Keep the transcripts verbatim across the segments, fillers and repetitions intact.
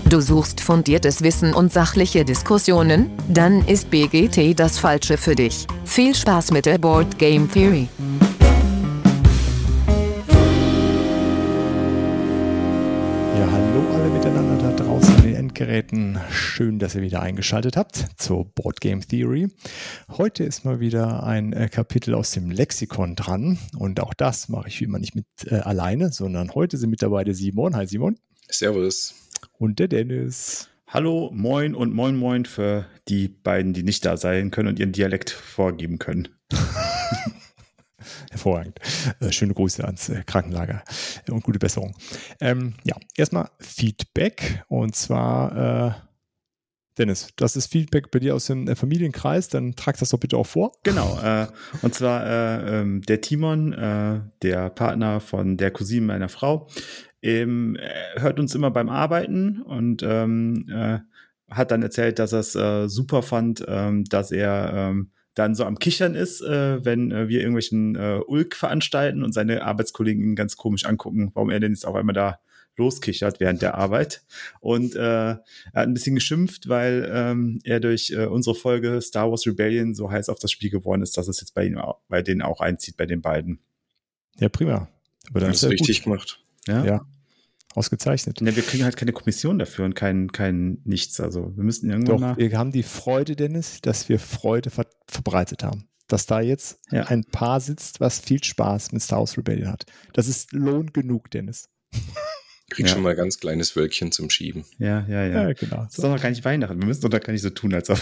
Du suchst fundiertes Wissen und sachliche Diskussionen? Dann ist B G T das Falsche für dich. Viel Spaß mit der Board Game Theory. Ja, hallo alle miteinander da draußen an den Endgeräten. Schön, dass ihr wieder eingeschaltet habt zur Board Game Theory. Heute ist mal wieder ein äh, Kapitel aus dem Lexikon dran. Und auch das mache ich wie immer nicht mit äh, alleine, sondern heute sind mit dabei der Simon. Hi Simon. Servus. Und der Dennis. Hallo, moin und moin moin für die beiden, die nicht da sein können und ihren Dialekt vorgeben können. Hervorragend. Äh, schöne Grüße ans äh, Krankenlager äh, und gute Besserung. Ähm, ja, erstmal Feedback. Und zwar, äh, Dennis, das ist Feedback bei dir aus dem äh, Familienkreis. Dann trag das doch bitte auch vor. Genau. Äh, und zwar äh, ähm, der Timon, äh, der Partner von der Cousine meiner Frau, ähm, hört uns immer beim Arbeiten und ähm, äh, hat dann erzählt, dass er es äh, super fand, ähm, dass er ähm, dann so am Kichern ist, äh, wenn äh, wir irgendwelchen äh, Ulk veranstalten und seine Arbeitskollegen ihn ganz komisch angucken, warum er denn jetzt auf einmal da loskichert während der Arbeit. Und äh, er hat ein bisschen geschimpft, weil ähm, er durch äh, unsere Folge Star Wars Rebellion so heiß auf das Spiel geworden ist, dass es jetzt bei, ihm, bei denen auch einzieht, bei den beiden. Ja, prima. Aber dann ist es richtig gemacht. Ja. ja. Ausgezeichnet. Ja, wir kriegen halt keine Kommission dafür und kein, kein nichts. Also wir müssen irgendwann Doch, mal... wir haben die Freude, Dennis, dass wir Freude ver- verbreitet haben. Dass da jetzt ja. ein Paar sitzt, was viel Spaß mit Star Wars Rebellion hat. Das ist Lohn genug, Dennis. Krieg ja. schon mal ein ganz kleines Wölkchen zum Schieben. Ja, ja, ja. ja genau. Das ist doch noch gar nicht Weihnachten. Wir müssen doch da gar nicht so tun, als ob...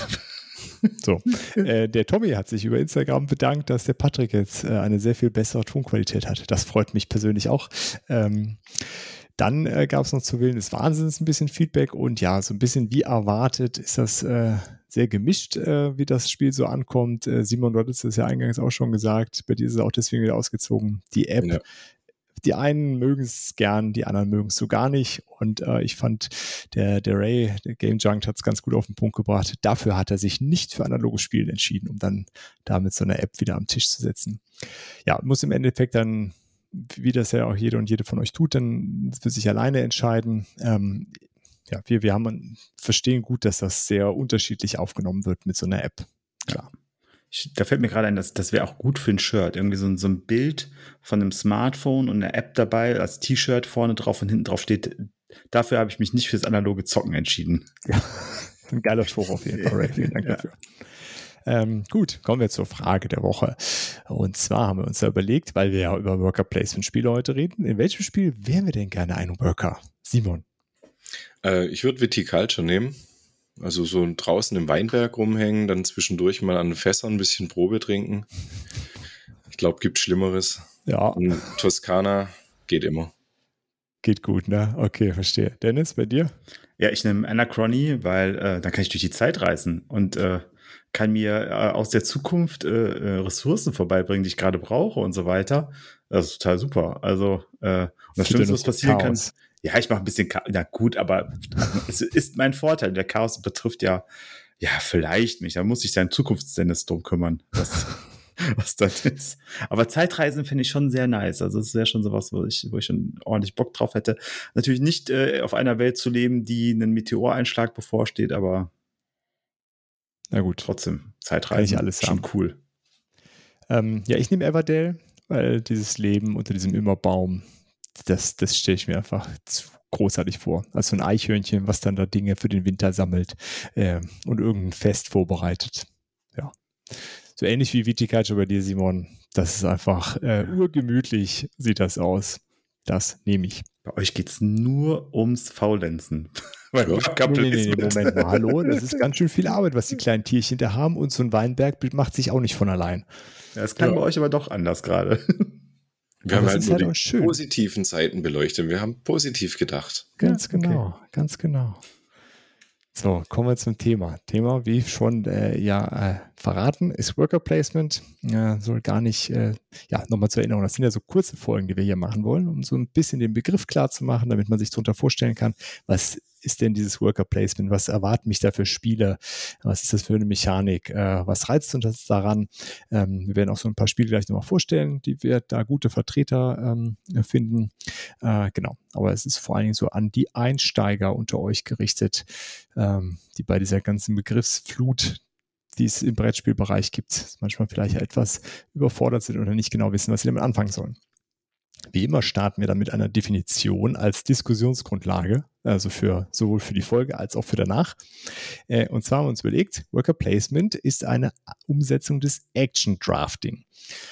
So, äh, der Tommy hat sich über Instagram bedankt, dass der Patrick jetzt äh, eine sehr viel bessere Tonqualität hat. Das freut mich persönlich auch. Ähm, Dann äh, gab es noch zu Willen des Wahnsinns ein bisschen Feedback und ja, so ein bisschen wie erwartet ist das äh, sehr gemischt, äh, wie das Spiel so ankommt. Äh, Simon, du hattest es ja eingangs auch schon gesagt, bei dir ist es auch deswegen wieder ausgezogen. Die App, ja. Die einen mögen es gern, die anderen mögen es so gar nicht und äh, ich fand, der, der Ray, der Game Junkt, hat es ganz gut auf den Punkt gebracht. Dafür hat er sich nicht für analoges Spielen entschieden, um dann da mit so einer App wieder am Tisch zu setzen. Ja, muss im Endeffekt dann, wie das ja auch jeder und jede von euch tut, dann für sich alleine entscheiden. Ähm, ja, wir, wir haben, verstehen gut, dass das sehr unterschiedlich aufgenommen wird mit so einer App. Klar. Ich, da fällt mir gerade ein, dass das wäre auch gut für ein Shirt. Irgendwie so ein, so ein Bild von einem Smartphone und eine App dabei, als T-Shirt vorne drauf und hinten drauf steht, dafür habe ich mich nicht fürs analoge Zocken entschieden. Ja, ein geiler Spruch auf jeden Fall, Ray. Vielen Dank ja. dafür. Ähm, gut, kommen wir zur Frage der Woche. Und zwar haben wir uns da überlegt, weil wir ja über Worker Placement Spiele heute reden, in welchem Spiel wären wir denn gerne ein Worker? Simon? Äh, ich würde Viticulture nehmen. Also so draußen im Weinberg rumhängen, dann zwischendurch mal an den Fässern ein bisschen Probe trinken. Ich glaube, gibt Schlimmeres. Ja. Und Toskana geht immer. Geht gut, ne? Okay, verstehe. Dennis, bei dir? Ja, ich nehme Anachrony, weil äh, dann kann ich durch die Zeit reisen und äh, kann mir äh, aus der Zukunft äh, Ressourcen vorbeibringen, die ich gerade brauche und so weiter. Das ist total super. Also, äh, und das Schlimmste, was passieren kann, ja, ich mache ein bisschen, Cha- na gut, aber es ist mein Vorteil. Der Chaos betrifft ja, ja, vielleicht mich. Da muss ich seinen Zukunftsdennis drum kümmern, was, was das ist. Aber Zeitreisen finde ich schon sehr nice. Also, es wäre schon sowas, wo ich, wo ich schon ordentlich Bock drauf hätte. Natürlich nicht äh, auf einer Welt zu leben, die einen Meteoreinschlag bevorsteht, aber na gut, trotzdem, Zeitreisen kann ich alles schon haben. Cool. Ähm, ja, ich nehme Everdale, weil dieses Leben unter diesem Immerbaum, das, das stelle ich mir einfach zu großartig vor. Als so ein Eichhörnchen, was dann da Dinge für den Winter sammelt äh, und irgendein Fest vorbereitet. Ja. So ähnlich wie Viticulture bei dir, Simon. Das ist einfach äh, urgemütlich, sieht das aus. Das nehme ich. Bei euch geht es nur ums Faulenzen. Nee, nee, nee, nee, Moment mal, hallo, das ist ganz schön viel Arbeit, was die kleinen Tierchen da haben und so ein Weinberg macht sich auch nicht von allein. Ja, das klang ja. bei euch aber doch anders gerade. Wir aber haben halt nur halt die positiven Seiten beleuchtet. Wir haben positiv gedacht. Ganz ja, genau, okay. ganz genau. So, kommen wir zum Thema. Thema, wie schon äh, ja äh, verraten, ist Worker Placement. Äh, soll gar nicht, äh, ja, nochmal zur Erinnerung, das sind ja so kurze Folgen, die wir hier machen wollen, um so ein bisschen den Begriff klar zu machen, damit man sich darunter vorstellen kann, was ist denn dieses Worker Placement? Was erwarten mich da für Spiele? Was ist das für eine Mechanik? Äh, was reizt uns daran? Ähm, wir werden auch so ein paar Spiele gleich nochmal vorstellen, die wir da gute Vertreter ähm, finden. Äh, genau, aber es ist vor allen Dingen so an die Einsteiger unter euch gerichtet, ähm, die bei dieser ganzen Begriffsflut, die es im Brettspielbereich gibt, manchmal vielleicht etwas überfordert sind oder nicht genau wissen, was sie damit anfangen sollen. Wie immer starten wir dann mit einer Definition als Diskussionsgrundlage, also für sowohl für die Folge als auch für danach. Äh, und zwar haben wir uns überlegt, Worker Placement ist eine Umsetzung des Action Drafting.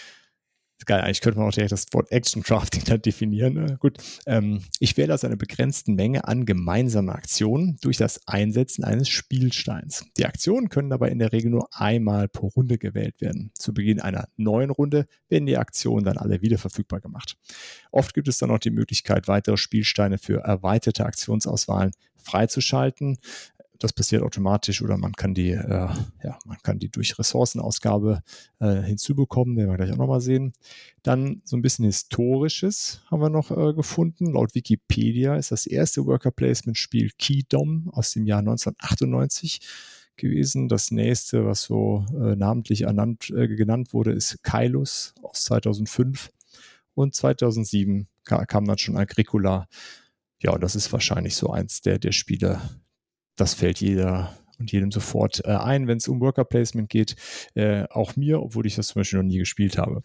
Geil, eigentlich könnte man auch direkt das Wort Action Drafting da definieren. Ne? Gut, ähm, ich wähle aus einer begrenzten Menge an gemeinsamen Aktionen durch das Einsetzen eines Spielsteins. Die Aktionen können dabei in der Regel nur einmal pro Runde gewählt werden. Zu Beginn einer neuen Runde werden die Aktionen dann alle wieder verfügbar gemacht. Oft gibt es dann auch die Möglichkeit, weitere Spielsteine für erweiterte Aktionsauswahlen freizuschalten. Das passiert automatisch oder man kann die, äh, ja, man kann die durch Ressourcenausgabe äh, hinzubekommen, werden wir gleich auch nochmal sehen. Dann so ein bisschen Historisches haben wir noch äh, gefunden. Laut Wikipedia ist das erste Worker-Placement-Spiel Keydom aus dem Jahr neunzehnhundertachtundneunzig gewesen. Das nächste, was so äh, namentlich ernannt, äh, genannt wurde, ist Kailus aus zweitausendfünf. Und zweitausendsieben kam, kam dann schon Agricola. Ja, und das ist wahrscheinlich so eins der, der Spiele. Das fällt jeder und jedem sofort äh, ein, wenn es um Worker Placement geht. Äh, auch mir, obwohl ich das zum Beispiel noch nie gespielt habe.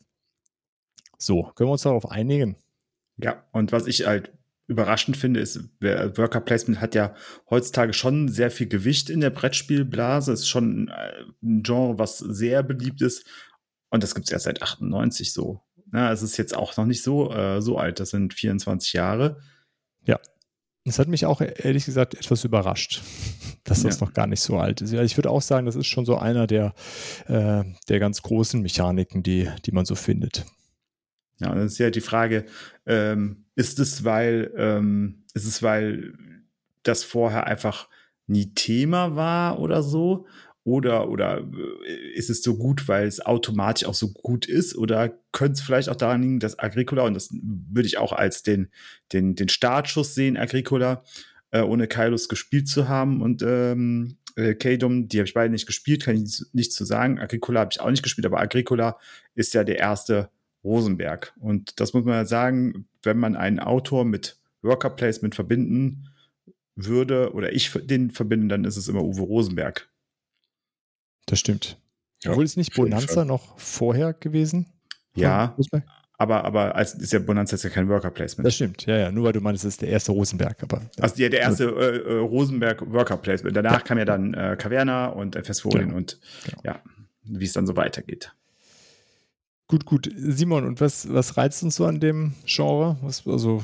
So, können wir uns darauf einigen? Ja, und was ich halt überraschend finde, ist, Worker Placement hat ja heutzutage schon sehr viel Gewicht in der Brettspielblase. Es ist schon ein Genre, was sehr beliebt ist. Und das gibt es erst seit achtundneunzig so. Ja, es ist jetzt auch noch nicht so, äh, so alt. Das sind vierundzwanzig Jahre. Ja. Das hat mich auch ehrlich gesagt etwas überrascht, dass das Ja. noch gar nicht so alt ist. Ja, ich würde auch sagen, das ist schon so einer der, äh, der ganz großen Mechaniken, die, die man so findet. Ja, und dann ist ja die Frage, ähm, ist es, weil, ähm, ist es, weil das vorher einfach nie Thema war oder so? Oder, oder ist es so gut, weil es automatisch auch so gut ist? Oder könnte es vielleicht auch daran liegen, dass Agricola, und das würde ich auch als den, den, den Startschuss sehen, Agricola, äh, ohne Kailus gespielt zu haben und ähm, äh, Keydom, die habe ich beide nicht gespielt, kann ich nichts zu sagen. Agricola habe ich auch nicht gespielt, aber Agricola ist ja der erste Rosenberg. Und das muss man ja sagen, wenn man einen Autor mit Worker Placement verbinden würde, oder ich den verbinde, dann ist es immer Uwe Rosenberg. Das stimmt. Ja, Obwohl es nicht Bonanza noch vorher gewesen? Ja, Rosenberg? aber, aber als ist ja Bonanza ist ja kein Worker Placement. Das stimmt, ja, ja. Nur weil du meinst, es ist der erste Rosenberg. Aber, ja. Also ja, der erste äh, Rosenberg Worker Placement. Danach ja. kam ja dann äh, Caverna und F S Folien genau. und genau. ja, wie es dann so weitergeht. Gut, gut. Simon, und was, was reizt uns so an dem Genre? Was, also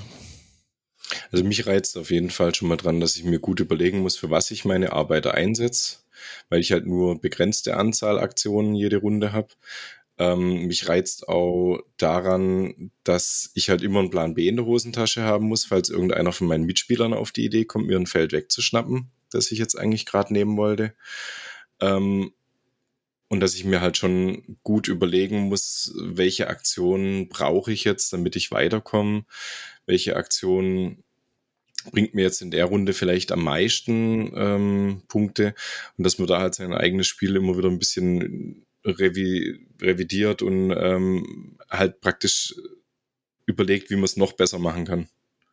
Also mich reizt auf jeden Fall schon mal dran, dass ich mir gut überlegen muss, für was ich meine Arbeiter einsetze, weil ich halt nur begrenzte Anzahl Aktionen jede Runde habe. Ähm, mich reizt auch daran, dass ich halt immer einen Plan B in der Hosentasche haben muss, falls irgendeiner von meinen Mitspielern auf die Idee kommt, mir ein Feld wegzuschnappen, das ich jetzt eigentlich gerade nehmen wollte. Ähm, und dass ich mir halt schon gut überlegen muss, welche Aktionen brauche ich jetzt, damit ich weiterkomme, welche Aktionen bringt mir jetzt in der Runde vielleicht am meisten ähm, Punkte und dass man da halt sein eigenes Spiel immer wieder ein bisschen revi- revidiert und ähm, halt praktisch überlegt, wie man es noch besser machen kann.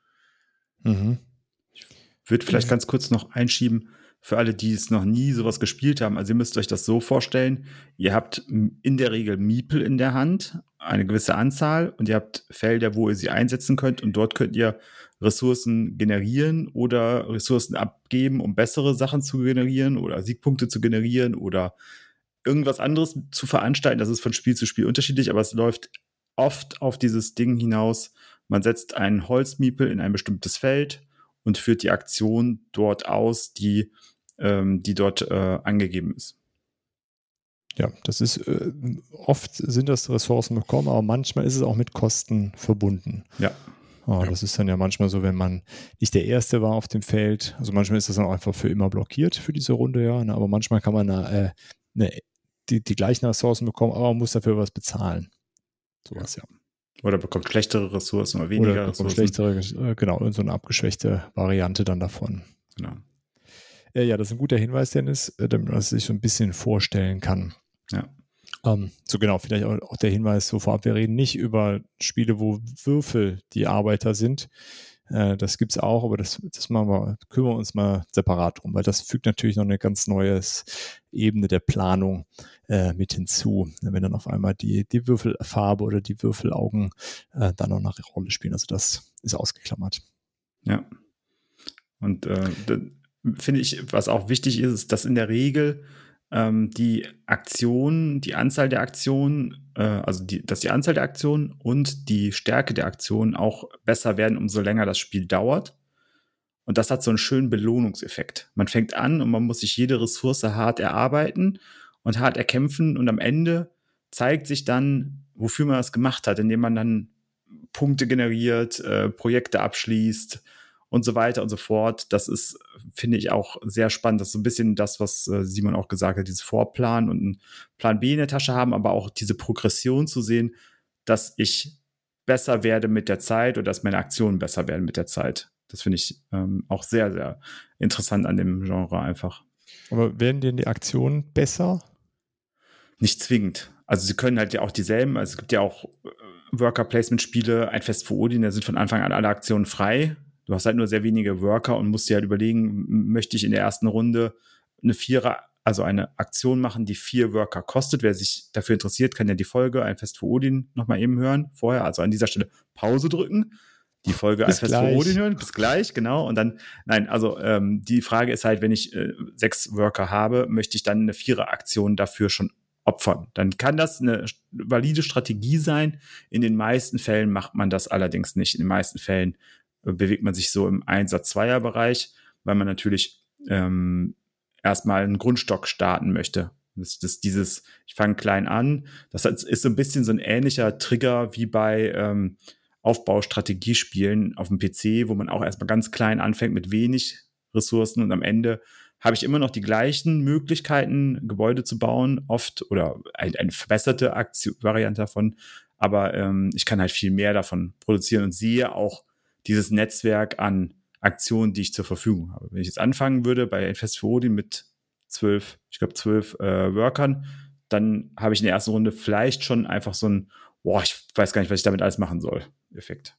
Mhm. Ich würde vielleicht mhm. ganz kurz noch einschieben, für alle, die es noch nie sowas gespielt haben. Also ihr müsst euch das so vorstellen, ihr habt in der Regel Miepel in der Hand, eine gewisse Anzahl, und ihr habt Felder, wo ihr sie einsetzen könnt, und dort könnt ihr Ressourcen generieren oder Ressourcen abgeben, um bessere Sachen zu generieren oder Siegpunkte zu generieren oder irgendwas anderes zu veranstalten. Das ist von Spiel zu Spiel unterschiedlich, aber es läuft oft auf dieses Ding hinaus. Man setzt einen Holzmiepel in ein bestimmtes Feld und führt die Aktion dort aus, die, ähm, die dort äh, angegeben ist. Ja, das ist, äh, oft sind das Ressourcen bekommen, aber manchmal ist es auch mit Kosten verbunden. Ja. Oh, ja. Das ist dann ja manchmal so, wenn man nicht der Erste war auf dem Feld. Also manchmal ist das dann einfach für immer blockiert für diese Runde, ja. Ne? Aber manchmal kann man da, äh, ne, die, die gleichen Ressourcen bekommen, aber man muss dafür was bezahlen. Sowas, ja. ja. Oder bekommt schlechtere Ressourcen oder weniger oder Ressourcen. Schlechtere, genau, so eine abgeschwächte Variante dann davon. Genau. Äh, ja, das ist ein guter Hinweis, Dennis, äh, damit man es sich so ein bisschen vorstellen kann. Ja. Ähm, so genau, vielleicht auch, auch der Hinweis so vorab, wir reden nicht über Spiele, wo Würfel die Arbeiter sind. Äh, das gibt es auch, aber das, das machen wir, kümmern wir uns mal separat drum, weil das fügt natürlich noch eine ganz neue Ebene der Planung äh, mit hinzu, wenn dann auf einmal die, die Würfelfarbe oder die Würfelaugen äh, dann noch eine Rolle spielen. Also das ist ausgeklammert. Ja. Und äh, finde ich, was auch wichtig ist, ist, dass in der Regel ähm, die Aktion, die Anzahl der Aktionen, äh, also die, dass die Anzahl der Aktionen und die Stärke der Aktionen auch besser werden, umso länger das Spiel dauert. Und das hat so einen schönen Belohnungseffekt. Man fängt an und man muss sich jede Ressource hart erarbeiten und hart erkämpfen und am Ende zeigt sich dann, wofür man das gemacht hat, indem man dann Punkte generiert, äh, Projekte abschließt und so weiter und so fort. Das ist, finde ich, auch sehr spannend. Das ist so ein bisschen das, was äh, Simon auch gesagt hat, dieses Vorplan und einen Plan B in der Tasche haben, aber auch diese Progression zu sehen, dass ich besser werde mit der Zeit oder dass meine Aktionen besser werden mit der Zeit. Das finde ich ähm, auch sehr, sehr interessant an dem Genre einfach. Aber werden denn die Aktionen besser? Nicht zwingend. Also sie können halt ja auch dieselben, also es gibt ja auch äh, Worker-Placement-Spiele, ein Fest für Odin, da sind von Anfang an alle Aktionen frei. Du hast halt nur sehr wenige Worker und musst dir halt überlegen, möchte ich in der ersten Runde eine Vierer, also eine Aktion machen, die vier Worker kostet. Wer sich dafür interessiert, kann ja die Folge Ein Fest für Odin nochmal eben hören. Vorher, also an dieser Stelle Pause drücken, die Folge Ein Fest für Odin hören. Bis gleich, genau. Und dann, nein, also ähm, die Frage ist halt, wenn ich äh, sechs Worker habe, möchte ich dann eine Vierer-Aktion dafür schon opfern. Dann kann das eine valide Strategie sein. In den meisten Fällen macht man das allerdings nicht. In den meisten Fällen bewegt man sich so im Einsatz-Zweier-Bereich, weil man natürlich ähm, erstmal einen Grundstock starten möchte. Das, das dieses, ich fange klein an, das ist so ein bisschen so ein ähnlicher Trigger wie bei ähm, Aufbaustrategiespielen auf dem P C, wo man auch erstmal ganz klein anfängt mit wenig Ressourcen und am Ende habe ich immer noch die gleichen Möglichkeiten, Gebäude zu bauen, oft oder ein, eine verbesserte Aktion, Variante davon, aber ähm, ich kann halt viel mehr davon produzieren und sehe auch dieses Netzwerk an Aktionen, die ich zur Verfügung habe. Wenn ich jetzt anfangen würde bei Ein Fest für Odin mit zwölf, ich glaube zwölf äh, Workern, dann habe ich in der ersten Runde vielleicht schon einfach so ein, boah, ich weiß gar nicht, was ich damit alles machen soll, Effekt.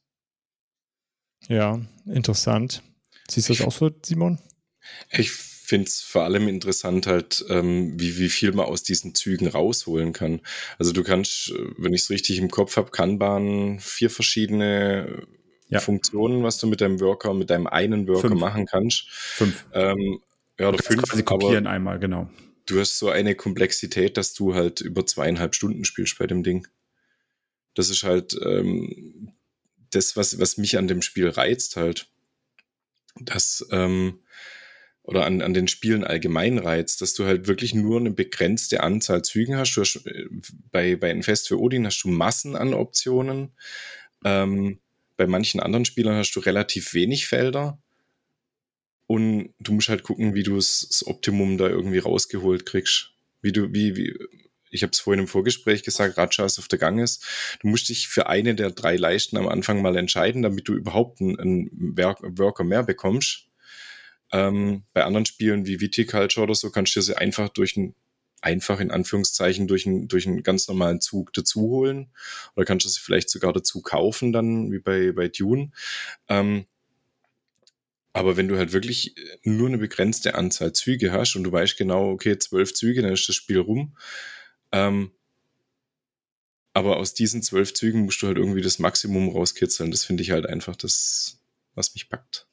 Ja, interessant. Siehst du das auch so, Simon? Ich finde es vor allem interessant halt, ähm, wie, wie viel man aus diesen Zügen rausholen kann. Also du kannst, wenn ich es richtig im Kopf habe, Kanban vier verschiedene ja. Funktionen, was du mit deinem Worker, mit deinem einen Worker fünf. machen kannst. Fünf. Ähm, ja, oder fünf. Quasi kopieren einmal, genau. Du hast so eine Komplexität, dass du halt über zweieinhalb Stunden spielst bei dem Ding. Das ist halt ähm, das, was, was mich an dem Spiel reizt halt. Das, ähm, oder an, an den Spielen allgemein reizt, dass du halt wirklich nur eine begrenzte Anzahl Zügen hast. Du hast bei, bei Ein Fest für Odin hast du Massen an Optionen. Ähm, bei manchen anderen Spielern hast du relativ wenig Felder. Und du musst halt gucken, wie du das Optimum da irgendwie rausgeholt kriegst. Wie du, wie, wie, ich habe es vorhin im Vorgespräch gesagt, Rajas auf der Gang ist. Du musst dich für eine der drei Leisten am Anfang mal entscheiden, damit du überhaupt einen, einen Worker mehr bekommst. Ähm, bei anderen Spielen wie Viticulture oder so kannst du sie einfach durch ein, einfach in Anführungszeichen durch, ein, durch einen ganz normalen Zug dazu holen. Oder kannst du sie vielleicht sogar dazu kaufen dann, wie bei, bei Dune. Ähm, aber wenn du halt wirklich nur eine begrenzte Anzahl Züge hast und du weißt genau, okay, zwölf Züge, dann ist das Spiel rum. Ähm, aber aus diesen zwölf Zügen musst du halt irgendwie das Maximum rauskitzeln. Das finde ich halt einfach das, was mich packt.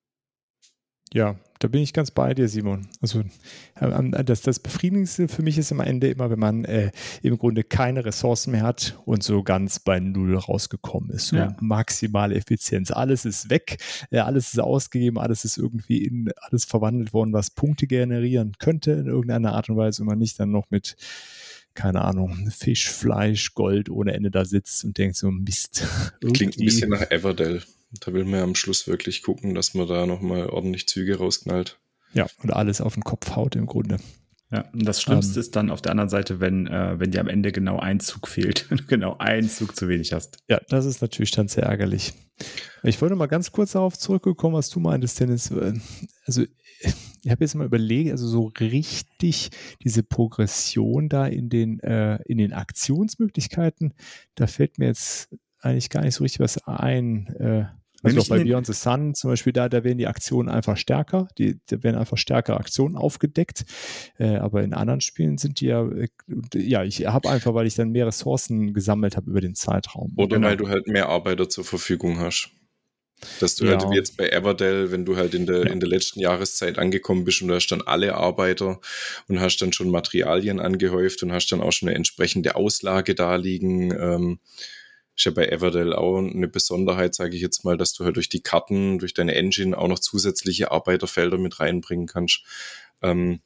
Ja, da bin ich ganz bei dir, Simon. Also das, das Befriedigendste für mich ist am Ende immer, wenn man äh, im Grunde keine Ressourcen mehr hat und so ganz bei Null rausgekommen ist. So ja. Maximale Effizienz. Alles ist weg, äh, alles ist ausgegeben, alles ist irgendwie in alles verwandelt worden, was Punkte generieren könnte in irgendeiner Art und Weise und man nicht dann noch mit, keine Ahnung, Fisch, Fleisch, Gold ohne Ende da sitzt und denkt so, Mist. Klingt ein bisschen nach Everdell. Da will man ja am Schluss wirklich gucken, dass man da nochmal ordentlich Züge rausknallt. Ja, und alles auf den Kopf haut im Grunde. Ja, und das Schlimmste Ähm, ist dann auf der anderen Seite, wenn, äh, wenn dir am Ende genau ein Zug fehlt, wenn du genau einen Zug zu wenig hast. Ja, das ist natürlich dann sehr ärgerlich. Ich wollte mal ganz kurz darauf zurückgekommen, was du meintest, Dennis. Äh, Also, ich habe jetzt mal überlegt, also so richtig diese Progression da in den, äh, in den Aktionsmöglichkeiten, da fällt mir jetzt eigentlich gar nicht so richtig was ein. Äh, also auch Nämlich in bei den, Beyond the Sun zum Beispiel, da, da werden die Aktionen einfach stärker, die, da werden einfach stärkere Aktionen aufgedeckt. Äh, aber in anderen Spielen sind die ja, äh, ja, ich habe einfach, weil ich dann mehr Ressourcen gesammelt habe über den Zeitraum. Oder Genau. weil du halt mehr Arbeiter zur Verfügung hast. Dass du Ja. halt wie jetzt bei Everdell, wenn du halt in der, Ja. in der letzten Jahreszeit angekommen bist und du hast dann alle Arbeiter und hast dann schon Materialien angehäuft und hast dann auch schon eine entsprechende Auslage da liegen. Ähm, ist ja bei Everdell auch eine Besonderheit, sage ich jetzt mal, dass du halt durch die Karten, durch deine Engine auch noch zusätzliche Arbeiterfelder mit reinbringen kannst. Ähm,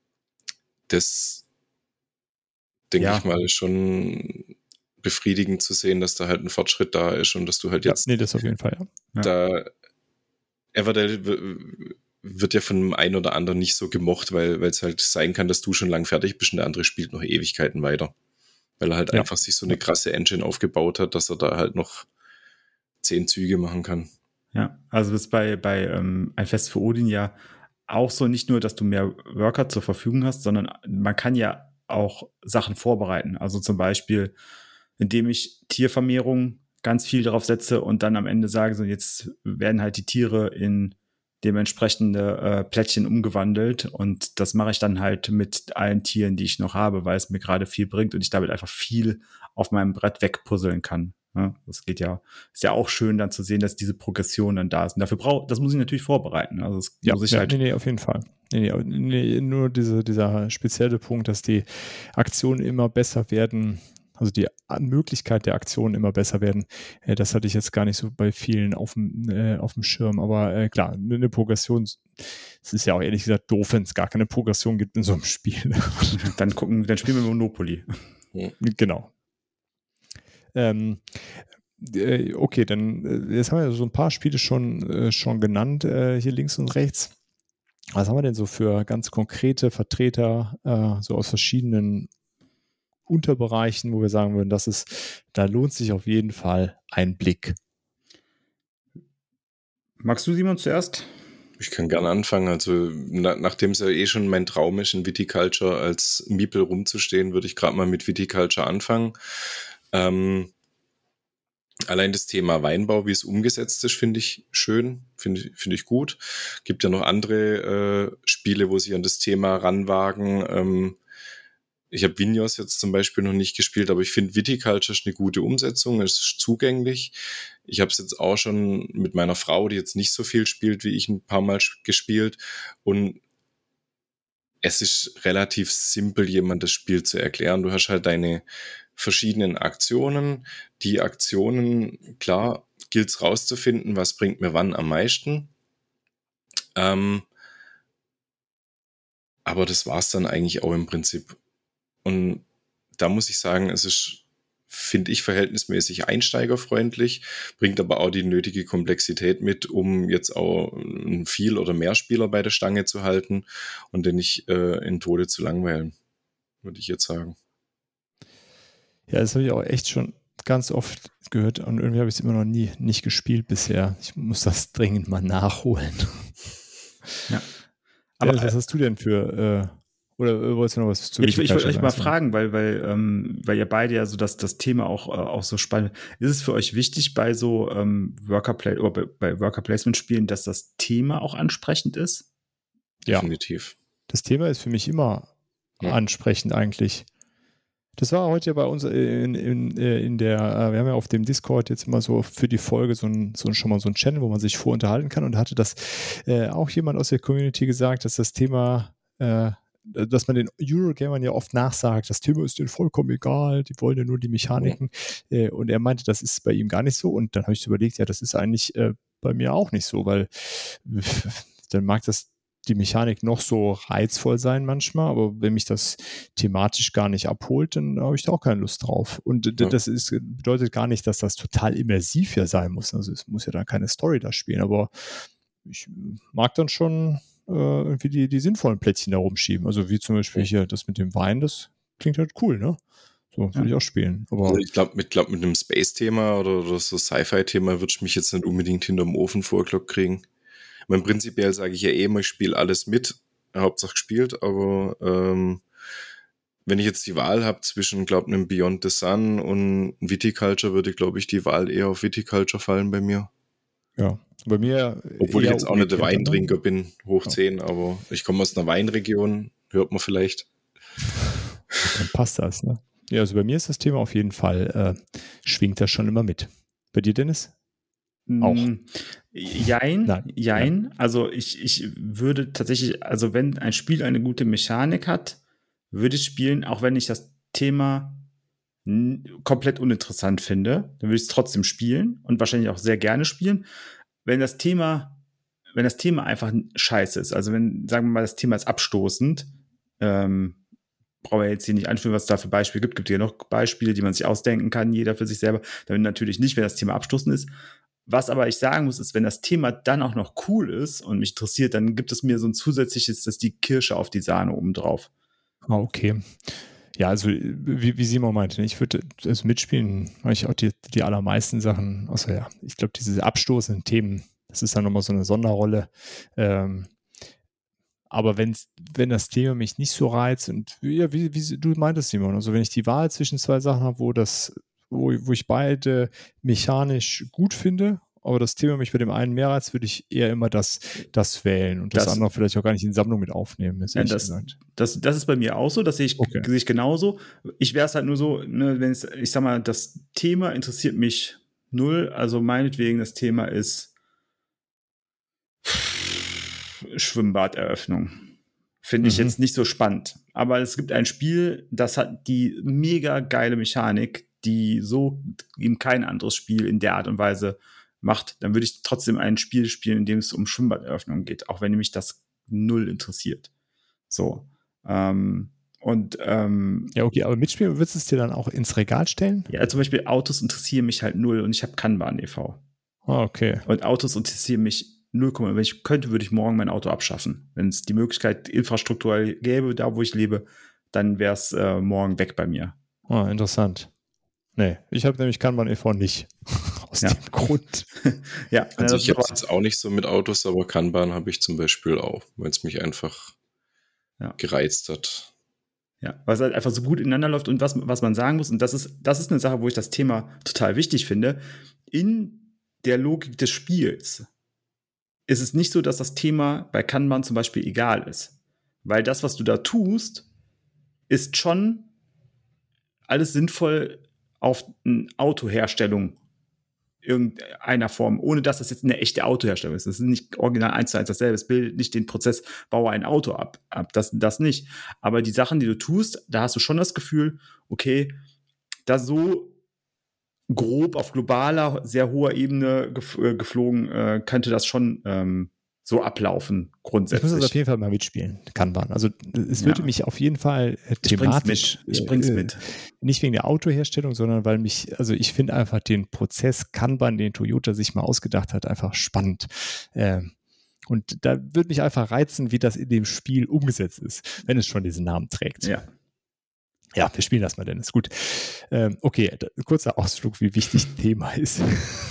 das, denke Ja. ich mal, ist schon befriedigend zu sehen, dass da halt ein Fortschritt da ist und dass du halt Ja, jetzt nee, das auf jeden Fall, ja. Ja. da Everdell w- wird ja von dem einen oder anderen nicht so gemocht, weil es halt sein kann, dass du schon lang fertig bist und der andere spielt noch Ewigkeiten weiter. Weil er halt Ja. einfach sich so eine krasse Engine aufgebaut hat, dass er da halt noch zehn Züge machen kann. Ja, also das ist bei, bei ähm, Ein Fest für Odin ja auch so, nicht nur, dass du mehr Worker zur Verfügung hast, sondern man kann ja auch Sachen vorbereiten. Also zum Beispiel, indem ich Tiervermehrung ganz viel darauf setze und dann am Ende sage, so jetzt werden halt die Tiere in dementsprechende äh, Plättchen umgewandelt und das mache ich dann halt mit allen Tieren, die ich noch habe, weil es mir gerade viel bringt und ich damit einfach viel auf meinem Brett wegpuzzeln kann. Ja, das geht ja, ist ja auch schön dann zu sehen, dass diese Progression dann da ist. Und dafür braucht, das muss ich natürlich vorbereiten. Also das Ja, muss ich ja, halt. nee, nee, auf jeden Fall. Nee, nee, nee, nur diese, dieser spezielle Punkt, dass die Aktionen immer besser werden, also die Möglichkeit der Aktionen immer besser werden, äh, das hatte ich jetzt gar nicht so bei vielen auf dem, äh, auf dem Schirm. Aber äh, klar, eine Progression, es ist ja auch ehrlich gesagt doof, wenn es gar keine Progression gibt in so einem Spiel. Dann gucken, dann spielen wir Monopoly. Genau. Ähm, äh, okay, dann äh, jetzt haben wir so ein paar Spiele schon, äh, schon genannt, äh, hier links und rechts. Was haben wir denn so für ganz konkrete Vertreter, äh, so aus verschiedenen Unterbereichen, wo wir sagen würden, das ist, da lohnt sich auf jeden Fall ein Blick. Magst du, Simon, zuerst? Ich kann gerne anfangen. Also na, nachdem es ja eh schon mein Traum ist, in Viticulture als Miepel rumzustehen, würde ich gerade mal mit Viticulture anfangen. Ähm, allein das Thema Weinbau, wie es umgesetzt ist, finde ich schön, finde ich, finde ich gut. Gibt ja noch andere äh, Spiele, wo sie an das Thema ranwagen. Ähm, ich habe Vineyards jetzt zum Beispiel noch nicht gespielt, aber ich finde Viticulture ist eine gute Umsetzung, es ist zugänglich. Ich habe es jetzt auch schon mit meiner Frau, die jetzt nicht so viel spielt wie ich, ein paar Mal gespielt und es ist relativ simpel, jemand das Spiel zu erklären. Du hast halt deine verschiedenen Aktionen. Die Aktionen, klar, gilt es rauszufinden, was bringt mir wann am meisten. Ähm, aber das war es dann eigentlich auch im Prinzip. Und da muss ich sagen, es ist, finde ich, verhältnismäßig einsteigerfreundlich, bringt aber auch die nötige Komplexität mit, um jetzt auch ein viel oder mehr Spieler bei der Stange zu halten und den nicht äh, in Tode zu langweilen, würde ich jetzt sagen. Ja, das habe ich auch echt schon ganz oft gehört und irgendwie habe ich es immer noch nie nicht gespielt bisher. Ich muss das dringend mal nachholen. Ja. Aber Aber was hast du denn für, äh, oder wolltest du noch was zu ich, ich wollte euch mal sagen? fragen, weil, weil, ähm, weil ihr beide ja so das, das Thema auch, äh, auch so spannend. Ist es für euch wichtig bei so ähm, Worker Play oder bei, bei Worker Placement Spielen, dass das Thema auch ansprechend ist? Ja, Definitiv. das Thema ist für mich immer Ja. ansprechend eigentlich. Das war heute ja bei uns in, in, in der, wir haben ja auf dem Discord jetzt immer so für die Folge so ein, so ein, schon mal so ein Channel, wo man sich vorunterhalten kann und da hatte das äh, auch jemand aus der Community gesagt, dass das Thema, äh, dass man den Eurogamern ja oft nachsagt, das Thema ist denen vollkommen egal, die wollen ja nur die Mechaniken ja. äh, und er meinte, das ist bei ihm gar nicht so und dann habe ich überlegt, ja, das ist eigentlich äh, bei mir auch nicht so, weil dann mag das die Mechanik noch so reizvoll sein manchmal, aber wenn mich das thematisch gar nicht abholt, dann habe ich da auch keine Lust drauf. Und ja. das ist, bedeutet gar nicht, dass das total immersiv ja sein muss. Also es muss ja dann keine Story da spielen, aber ich mag dann schon äh, irgendwie die, die sinnvollen Plättchen da rumschieben. Also wie zum Beispiel hier das mit dem Wein, das klingt halt cool, ne? So, würde ja. ich auch spielen. Aber also ich glaube, mit, glaub, mit einem Space-Thema oder, oder so Sci-Fi-Thema würde ich mich jetzt nicht unbedingt hinterm Ofen vorgelockt kriegen. Ich meine, prinzipiell sage ich ja eh immer, ich spiele alles mit, Hauptsache gespielt, aber ähm, wenn ich jetzt die Wahl habe zwischen, glaube ich, einem Beyond the Sun und Viticulture, würde, glaube ich, die Wahl eher auf Viticulture fallen bei mir. Ja, bei mir. Obwohl ich jetzt auch nicht der Weintrinker bin, hoch zehn, aber ich komme aus einer Weinregion, hört man vielleicht. Dann passt das, ne? Ja, also bei mir ist das Thema auf jeden Fall, äh, schwingt das schon immer mit. Bei dir, Dennis? Auch. Jein, Nein. jein. Ja. Also ich, ich würde tatsächlich, also wenn ein Spiel eine gute Mechanik hat, würde ich spielen, auch wenn ich das Thema n- komplett uninteressant finde, dann würde ich es trotzdem spielen und wahrscheinlich auch sehr gerne spielen. Wenn das Thema, wenn das Thema einfach scheiße ist, also wenn, sagen wir mal, das Thema ist abstoßend, ähm, brauchen wir jetzt hier nicht anführen, was es da für Beispiele gibt. Gibt ja noch Beispiele, die man sich ausdenken kann, jeder für sich selber. Dann natürlich nicht, wenn das Thema abstoßend ist. Was aber ich sagen muss, ist, wenn das Thema dann auch noch cool ist und mich interessiert, dann gibt es mir so ein zusätzliches, das ist die Kirsche auf die Sahne obendrauf. Ah, okay. Ja, also wie, wie Simon meinte, ich würde das mitspielen, weil ich auch die, die allermeisten Sachen, außer ja, ich glaube, diese abstoßenden Themen, das ist dann nochmal so eine Sonderrolle. Ähm, aber wenn's, wenn das Thema mich nicht so reizt und ja, wie, wie du meintest, Simon, also wenn ich die Wahl zwischen zwei Sachen habe, wo das, wo, wo ich beide mechanisch gut finde, aber das Thema mich bei dem einen mehr reizt, würde ich eher immer das, das wählen und das, das andere vielleicht auch gar nicht in die Sammlung mit aufnehmen. Ja, das, das, das ist bei mir auch so, das sehe ich, okay. sehe ich genauso. Ich wäre es halt nur so, ne, wenn es, ich sag mal, das Thema interessiert mich null, also meinetwegen das Thema ist Schwimmbaderöffnung. Finde ich mhm. jetzt nicht so spannend. Aber es gibt ein Spiel, das hat die mega geile Mechanik, die so eben kein anderes Spiel in der Art und Weise macht. Dann würde ich trotzdem ein Spiel spielen, in dem es um Schwimmbaderöffnung geht, auch wenn mich das null interessiert. So. Ähm, und ähm, ja, okay, aber mitspielen würdest du es dir dann auch ins Regal stellen? Ja, zum Beispiel Autos interessieren mich halt null und ich habe Kanban e V. Ah, okay. Und Autos interessieren mich null. Wenn ich könnte, würde ich morgen mein Auto abschaffen. Wenn es die Möglichkeit infrastrukturell gäbe, da wo ich lebe, dann wäre es äh, morgen weg bei mir. Ah, interessant. Nee, ich habe nämlich Kanban e V nicht. Aus ja. dem Grund. ja, also ich habe es jetzt auch nicht so mit Autos, aber Kanban habe ich zum Beispiel auch, weil es mich einfach ja. gereizt hat. Ja, weil es halt einfach so gut ineinander läuft und was, was man sagen muss, und das ist, das ist eine Sache, wo ich das Thema total wichtig finde, in der Logik des Spiels ist es nicht so, dass das Thema bei Kanban zum Beispiel egal ist. Weil das, was du da tust, ist schon alles sinnvoll auf eine Autoherstellung irgendeiner Form, ohne dass das jetzt eine echte Autoherstellung ist. Das ist nicht original eins zu eins dasselbe. Es bildet nicht den Prozess, baue ein Auto ab. ab. Das, das nicht. Aber die Sachen, die du tust, da hast du schon das Gefühl, okay, da so grob auf globaler, sehr hoher Ebene gef- geflogen, äh, könnte das schon ähm, so ablaufen, grundsätzlich. Ich muss das auf jeden Fall mal mitspielen, Kanban. Also es würde ja. mich auf jeden Fall äh, thematisch... Ich bring's mit. Ich bring's mit. Äh, nicht wegen der Autoherstellung, sondern weil mich, also ich finde einfach den Prozess Kanban, den Toyota sich mal ausgedacht hat, einfach spannend. Ähm, und da würde mich einfach reizen, wie das in dem Spiel umgesetzt ist, wenn es schon diesen Namen trägt. Ja. Ja, wir spielen das mal, Dennis. Gut. Ähm, okay, da, kurzer Ausflug, wie wichtig das Thema ist.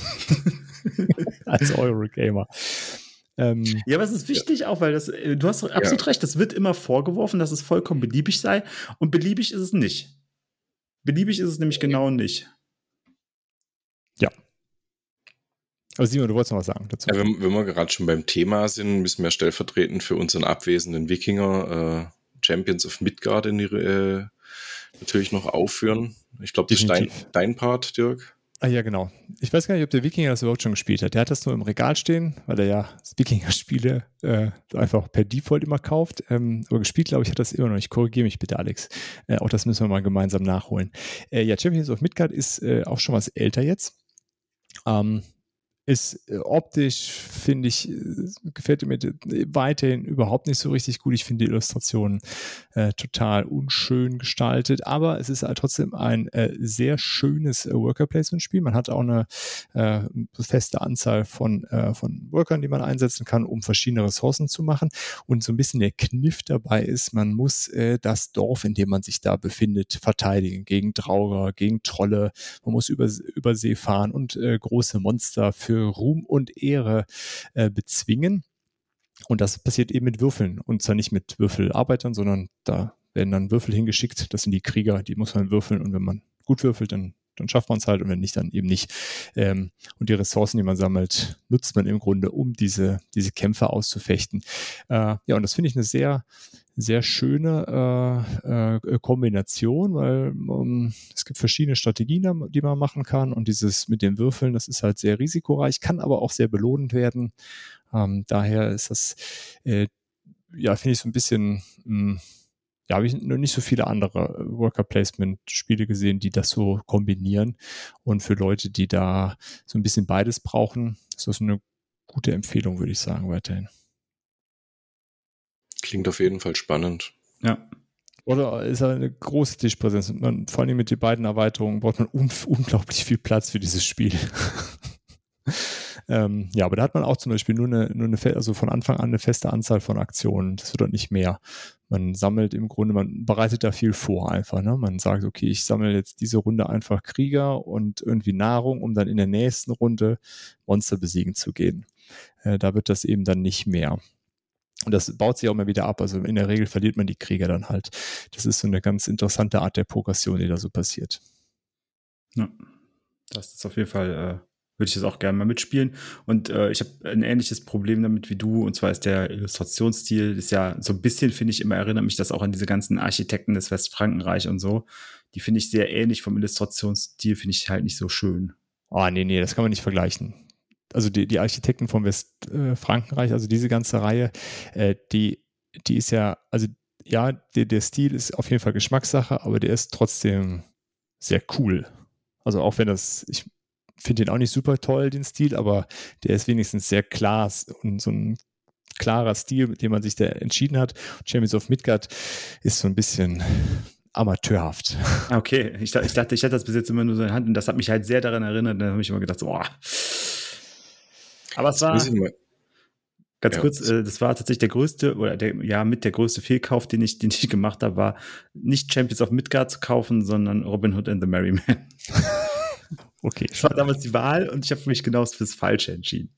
Als Eurogamer. Ähm, ja, aber es ist wichtig ja. auch, weil das, du hast absolut ja. recht, das wird immer vorgeworfen, dass es vollkommen beliebig sei und beliebig ist es nicht. Beliebig ist es nämlich genau nicht. Ja. Aber Simon, du wolltest noch was sagen dazu. Ja, wenn, wenn wir gerade schon beim Thema sind, müssen wir stellvertretend für unseren abwesenden Wikinger äh, Champions of Midgard in die, äh, natürlich noch aufführen. Ich glaube, das ist dein, dein Part, Dirk. Ah ja, genau. Ich weiß gar nicht, ob der Wikinger das überhaupt schon gespielt hat. Der hat das nur im Regal stehen, weil er ja Wikinger-Spiele äh, einfach per Default immer kauft. Ähm, aber gespielt, glaube ich, hat das immer noch nicht. Korrigiere mich bitte, Alex. Äh, auch das müssen wir mal gemeinsam nachholen. Äh, ja, Champions of Midgard ist äh, auch schon was älter jetzt. Ähm, ist äh, optisch, finde ich, äh, gefällt mir d- weiterhin überhaupt nicht so richtig gut. Ich finde die Illustrationen äh, total unschön gestaltet, aber es ist halt trotzdem ein äh, sehr schönes äh, Worker-Placement-Spiel. Man hat auch eine äh, feste Anzahl von, äh, von Workern, die man einsetzen kann, um verschiedene Ressourcen zu machen. Und so ein bisschen der Kniff dabei ist, man muss äh, das Dorf, in dem man sich da befindet, verteidigen gegen Drauger, gegen Trolle. Man muss über, über See fahren und äh, große Monster für Ruhm und Ehre äh, bezwingen. Und das passiert eben mit Würfeln. Und zwar nicht mit Würfelarbeitern, sondern da werden dann Würfel hingeschickt. Das sind die Krieger, die muss man würfeln. Und wenn man gut würfelt, dann, dann schafft man es halt. Und wenn nicht, dann eben nicht. Ähm, und die Ressourcen, die man sammelt, nutzt man im Grunde, um diese, diese Kämpfe auszufechten. Äh, ja, und das finde ich eine sehr, sehr schöne äh, äh, Kombination, weil ähm, es gibt verschiedene Strategien, die man machen kann. Und dieses mit den Würfeln, das ist halt sehr risikoreich, kann aber auch sehr belohnend werden. Ähm, daher ist das, äh, ja, finde ich so ein bisschen, mh, ja, habe ich noch nicht so viele andere Worker-Placement-Spiele gesehen, die das so kombinieren. Und für Leute, die da so ein bisschen beides brauchen, ist das eine gute Empfehlung, würde ich sagen, weiterhin. Klingt auf jeden Fall spannend. Ja. Oder ist halt eine große Tischpräsenz. Man, vor allem mit den beiden Erweiterungen braucht man un unglaublich viel Platz für dieses Spiel. ähm, ja, aber da hat man auch zum Beispiel nur eine, nur eine, also von Anfang an eine feste Anzahl von Aktionen. Das wird dann nicht mehr. Man sammelt im Grunde, man bereitet da viel vor einfach. Ne? Man sagt, okay, ich sammle jetzt diese Runde einfach Krieger und irgendwie Nahrung, um dann in der nächsten Runde Monster besiegen zu gehen. Äh, da wird das eben dann nicht mehr. Und das baut sich auch mal wieder ab. Also in der Regel verliert man die Krieger dann halt. Das ist so eine ganz interessante Art der Progression, die da so passiert. Ja, das ist auf jeden Fall, äh, würde ich das auch gerne mal mitspielen. Und äh, ich habe ein ähnliches Problem damit wie du. Und zwar ist der Illustrationsstil, ist ja so ein bisschen, finde ich, immer erinnert mich das auch an diese ganzen Architekten des Westfrankenreich und so. Die finde ich sehr ähnlich vom Illustrationsstil, finde ich halt nicht so schön. Oh, nee, nee, das kann man nicht vergleichen. Also die, die Architekten vom Westfrankenreich, äh, also diese ganze Reihe, äh, die, die ist ja, also ja, der, der Stil ist auf jeden Fall Geschmackssache, aber der ist trotzdem sehr cool. Also auch wenn das, ich finde den auch nicht super toll, den Stil, aber der ist wenigstens sehr klar und so ein klarer Stil, mit dem man sich da entschieden hat. Champions of Midgard ist so ein bisschen amateurhaft. Okay, ich, ich dachte, ich hatte das bis jetzt immer nur so in der Hand und das hat mich halt sehr daran erinnert. Da habe ich immer gedacht, so, boah. Aber es war, ganz ja. kurz, äh, das war tatsächlich der größte, oder der, ja, mit der größte Fehlkauf, den ich, den ich gemacht habe, war nicht Champions of Midgard zu kaufen, sondern Robin Hood and the Merry Men. Okay. Das war damals die Wahl und ich habe mich genau fürs Falsche entschieden.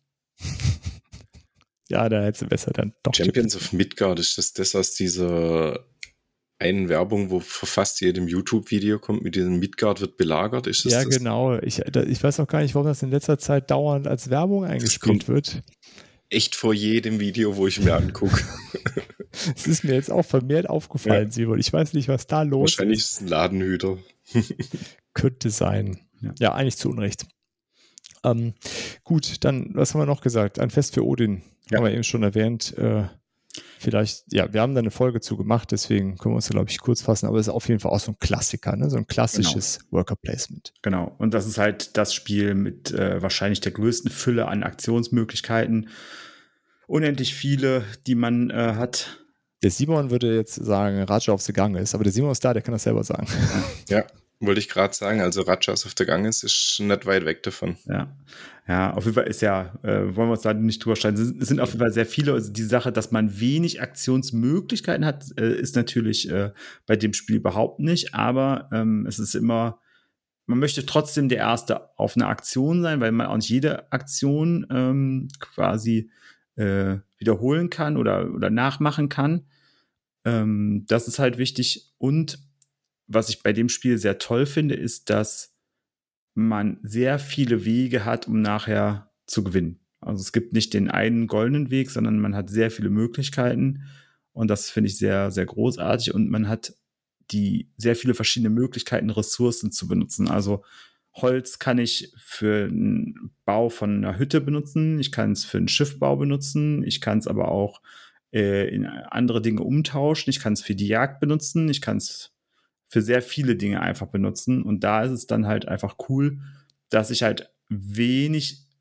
Ja, da hätte besser dann doch. Champions of Midgard, ist das das aus dieser einen Werbung, wo vor fast jedem YouTube-Video kommt, mit diesem Midgard wird belagert? Ist das ja, das? genau. Ich, da, ich weiß auch gar nicht, warum das in letzter Zeit dauernd als Werbung eingespielt wird. Echt vor jedem Video, wo ich mir angucke. Es ist mir jetzt auch vermehrt aufgefallen, ja. Simon. Ich weiß nicht, was da los Wahrscheinlich ist. ist es ein Ladenhüter. Könnte sein. Ja. ja, eigentlich zu Unrecht. Ähm, gut, dann, was haben wir noch gesagt? Ein Fest für Odin. Ja. Haben wir eben schon erwähnt. Äh, vielleicht, ja, wir haben da eine Folge zu gemacht, deswegen können wir uns da, glaube ich, kurz fassen. Aber es ist auf jeden Fall auch so ein Klassiker, ne? So ein klassisches genau. Worker Placement. Genau. Und das ist halt das Spiel mit äh, wahrscheinlich der größten Fülle an Aktionsmöglichkeiten. Unendlich viele, die man äh, hat. Der Simon würde jetzt sagen, Raja of the Ganges, aber der Simon ist da, der kann das selber sagen. Ja, wollte ich gerade sagen, also Rajas of the Ganges ist nicht weit weg davon. Ja, ja, auf jeden Fall ist ja, äh, wollen wir uns da nicht drüber streiten, es sind auf jeden Fall sehr viele, also die Sache, dass man wenig Aktionsmöglichkeiten hat, äh, ist natürlich äh, bei dem Spiel überhaupt nicht, aber ähm, es ist immer, man möchte trotzdem der Erste auf eine Aktion sein, weil man auch nicht jede Aktion ähm, quasi äh, wiederholen kann oder, oder nachmachen kann. Ähm, das ist halt wichtig. Und was ich bei dem Spiel sehr toll finde, ist, dass man sehr viele Wege hat, um nachher zu gewinnen. Also es gibt nicht den einen goldenen Weg, sondern man hat sehr viele Möglichkeiten. Und das finde ich sehr, sehr großartig. Und man hat die sehr viele verschiedene Möglichkeiten, Ressourcen zu benutzen. Also Holz kann ich für den Bau von einer Hütte benutzen. Ich kann es für einen Schiffbau benutzen. Ich kann es aber auch äh, in andere Dinge umtauschen. Ich kann es für die Jagd benutzen. Ich kann es für sehr viele Dinge einfach benutzen. Und da ist es dann halt einfach cool, dass ich halt wenig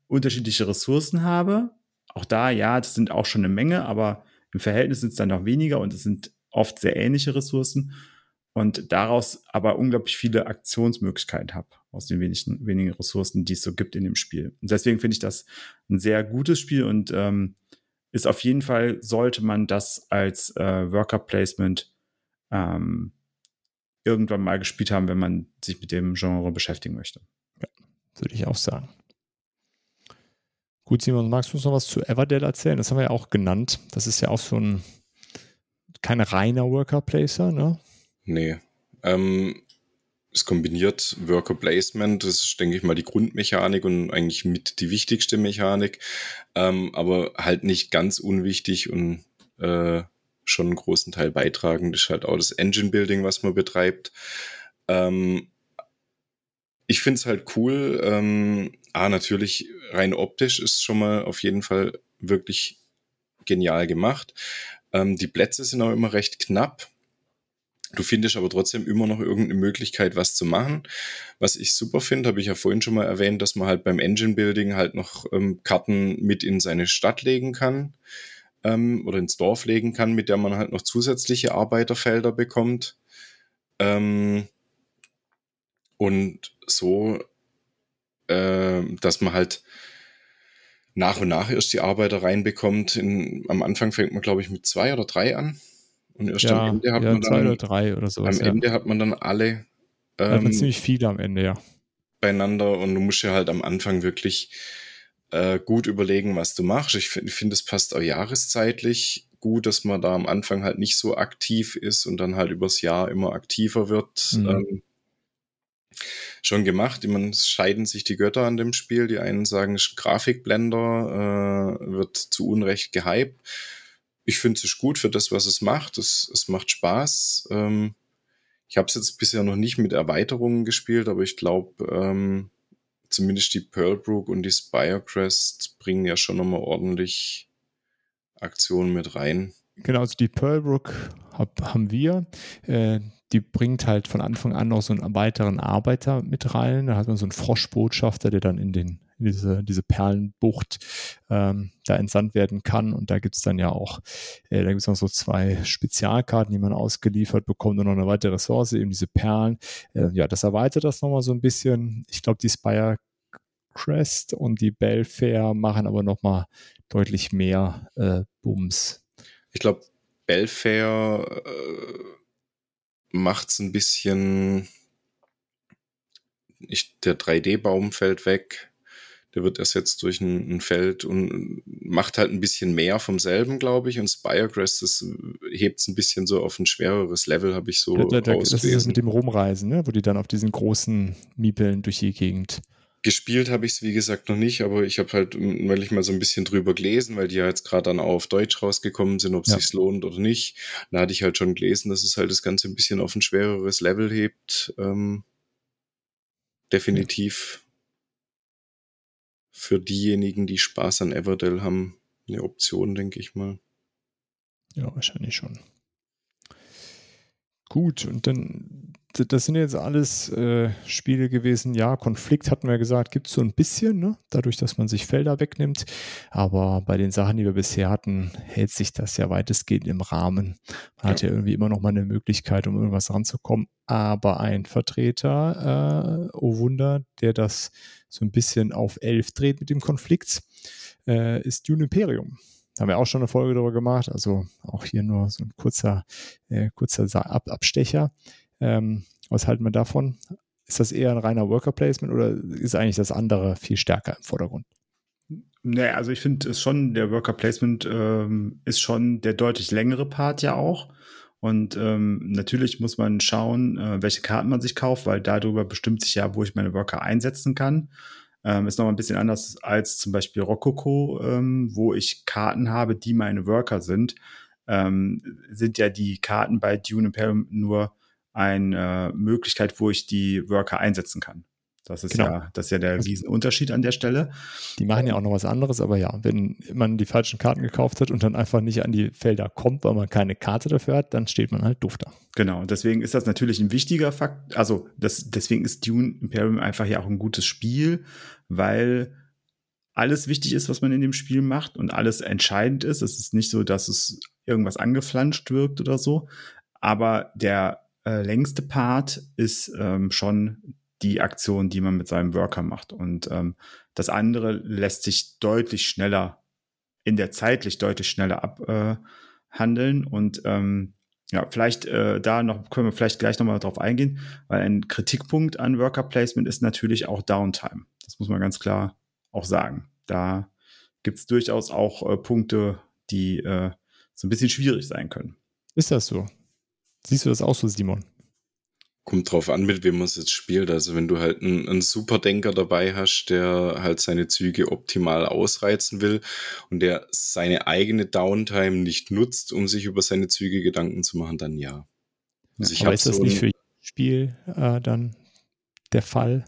unterschiedliche Ressourcen habe. Auch da, ja, das sind auch schon eine Menge, aber im Verhältnis sind es dann noch weniger und es sind oft sehr ähnliche Ressourcen und daraus aber unglaublich viele Aktionsmöglichkeiten habe aus den wenigen, wenigen Ressourcen, die es so gibt in dem Spiel. Und deswegen finde ich das ein sehr gutes Spiel und ähm, ist auf jeden Fall, sollte man das als äh, Worker Placement ähm, irgendwann mal gespielt haben, wenn man sich mit dem Genre beschäftigen möchte. Ja, würde ich auch sagen. Gut, Simon, magst du uns noch was zu Everdell erzählen? Das haben wir ja auch genannt. Das ist ja auch so ein kein reiner Worker Placer, ne? Nee. Ähm, es kombiniert Worker Placement, das ist, denke ich mal, die Grundmechanik und eigentlich mit die wichtigste Mechanik, ähm, aber halt nicht ganz unwichtig und äh, schon einen großen Teil beitragen. Das ist halt auch das Engine Building, was man betreibt. Ähm, ich finde es halt cool. Ähm, ah, natürlich, rein optisch ist schon mal auf jeden Fall wirklich genial gemacht. Ähm, die Plätze sind auch immer recht knapp. Du findest aber trotzdem immer noch irgendeine Möglichkeit, was zu machen. Was ich super finde, habe ich ja vorhin schon mal erwähnt, dass man halt beim Engine Building halt noch ähm, Karten mit in seine Stadt legen kann ähm, oder ins Dorf legen kann, mit der man halt noch zusätzliche Arbeiterfelder bekommt. Ähm, und so, äh, dass man halt nach und nach erst die Arbeiter reinbekommt. In, am Anfang fängt man, glaube ich, mit zwei oder drei an. Und erst Ja, am Ende hat ja, man zwei dann oder drei oder sowas. am Ja. Ende hat man dann alle Da hat man ähm, ziemlich viele am Ende, ja. beieinander und du musst ja halt am Anfang wirklich äh, gut überlegen, was du machst. Ich finde, find, es passt auch jahreszeitlich gut, dass man da am Anfang halt nicht so aktiv ist und dann halt übers Jahr immer aktiver wird. Mhm. Ähm, schon gemacht. Ich meine, es scheiden sich die Götter an dem Spiel. Die einen sagen, es ist ein Grafikblender, äh, wird zu Unrecht gehypt. Ich finde es ist gut für das, was es macht. Es, es macht Spaß. Ähm, ich habe es jetzt bisher noch nicht mit Erweiterungen gespielt, aber ich glaube, ähm, zumindest die Pearlbrook und die Spirecrest bringen ja schon nochmal ordentlich Aktionen mit rein. Genau, also die Pearlbrook hab, haben wir. Äh, die bringt halt von Anfang an noch so einen weiteren Arbeiter mit rein. Da hat man so einen Froschbotschafter, der dann in, den, in diese, diese Perlenbucht ähm, da entsandt werden kann. Und da gibt es dann ja auch, äh, da gibt es noch so zwei Spezialkarten, die man ausgeliefert bekommt und noch eine weitere Ressource, eben diese Perlen. Äh, ja, das erweitert das nochmal so ein bisschen. Ich glaube, die Spirecrest und die Belfair machen aber nochmal deutlich mehr äh, Bums. Ich glaube, Belfair äh, macht es ein bisschen, ich, der drei D-Baum fällt weg, der wird ersetzt durch ein, ein Feld und macht halt ein bisschen mehr vom selben, glaube ich, und Spirecrest, das hebt es ein bisschen so auf ein schwereres Level, habe ich so da, da, rausgelesen. Das ist das mit dem Rumreisen, ne? Wo die dann auf diesen großen Miepeln durch die Gegend. Gespielt habe ich es, wie gesagt, noch nicht, aber ich habe halt neulich mal so ein bisschen drüber gelesen, weil die ja jetzt gerade dann auch auf Deutsch rausgekommen sind, ob es Ja. sich lohnt oder nicht. Da hatte ich halt schon gelesen, dass es halt das Ganze ein bisschen auf ein schwereres Level hebt. Ähm, definitiv ja. Für diejenigen, die Spaß an Everdell haben, eine Option, denke ich mal. Ja, wahrscheinlich schon. Gut, und dann, das sind jetzt alles äh, Spiele gewesen. Ja, Konflikt hatten wir gesagt, gibt es so ein bisschen, ne? Dadurch, dass man sich Felder wegnimmt. Aber bei den Sachen, die wir bisher hatten, hält sich das ja weitestgehend im Rahmen. Man ja. hat ja irgendwie immer noch mal eine Möglichkeit, um irgendwas ranzukommen. Aber ein Vertreter, äh, oh Wunder, der das so ein bisschen auf elf dreht mit dem Konflikt, äh, ist Dune Imperium. Da haben wir auch schon eine Folge darüber gemacht, also auch hier nur so ein kurzer, äh, kurzer Ab- Abstecher. Ähm, was halten wir davon? Ist das eher ein reiner Worker-Placement oder ist eigentlich das andere viel stärker im Vordergrund? Naja, also ich finde es schon, der Worker-Placement ähm, ist schon der deutlich längere Part ja auch. Und ähm, natürlich muss man schauen, äh, welche Karten man sich kauft, weil darüber bestimmt sich ja, wo ich meine Worker einsetzen kann. Ähm, ist noch mal ein bisschen anders als zum Beispiel Rococo, ähm, wo ich Karten habe, die meine Worker sind. Ähm, sind ja die Karten bei Dune Imperium nur eine Möglichkeit, wo ich die Worker einsetzen kann. Das ist, genau. ja, das ist ja der Riesenunterschied an der Stelle. Die machen ja auch noch was anderes, aber ja, wenn man die falschen Karten gekauft hat und dann einfach nicht an die Felder kommt, weil man keine Karte dafür hat, dann steht man halt doof da. Genau, und deswegen ist das natürlich ein wichtiger Fakt. Also das, deswegen ist Dune Imperium einfach ja auch ein gutes Spiel, weil alles wichtig ist, was man in dem Spiel macht und alles entscheidend ist. Es ist nicht so, dass es irgendwas angeflanscht wirkt oder so. Aber der äh, längste Part ist ähm, schon die Aktion, die man mit seinem Worker macht. Und ähm, das andere lässt sich deutlich schneller, in der zeitlich deutlich schneller abhandeln. Äh, und ähm, ja, vielleicht äh, da noch, können wir vielleicht gleich nochmal drauf eingehen, weil ein Kritikpunkt an Worker Placement ist natürlich auch Downtime. Das muss man ganz klar auch sagen. Da gibt es durchaus auch äh, Punkte, die äh, so ein bisschen schwierig sein können. Ist das so? Siehst du das auch so, Simon? Kommt drauf an, mit wem man es jetzt spielt. Also wenn du halt einen, einen Superdenker dabei hast, der halt seine Züge optimal ausreizen will und der seine eigene Downtime nicht nutzt, um sich über seine Züge Gedanken zu machen, dann ja. Also ich Aber ist das so nicht für jedes Spiel äh, dann der Fall?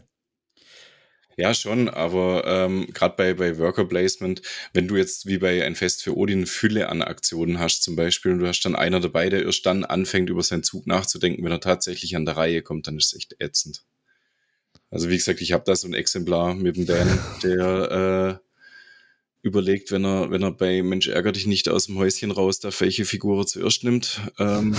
Ja, schon, aber ähm, gerade bei, bei Worker Placement, wenn du jetzt wie bei Ein Fest für Odin Fülle an Aktionen hast zum Beispiel und du hast dann einer dabei, der erst dann anfängt, über seinen Zug nachzudenken, wenn er tatsächlich an der Reihe kommt, dann ist es echt ätzend. Also wie gesagt, ich habe da so ein Exemplar mit dem Dan, der äh, überlegt, wenn er, wenn er bei Mensch ärger dich nicht aus dem Häuschen raus, da welche Figur er zuerst nimmt. Ähm,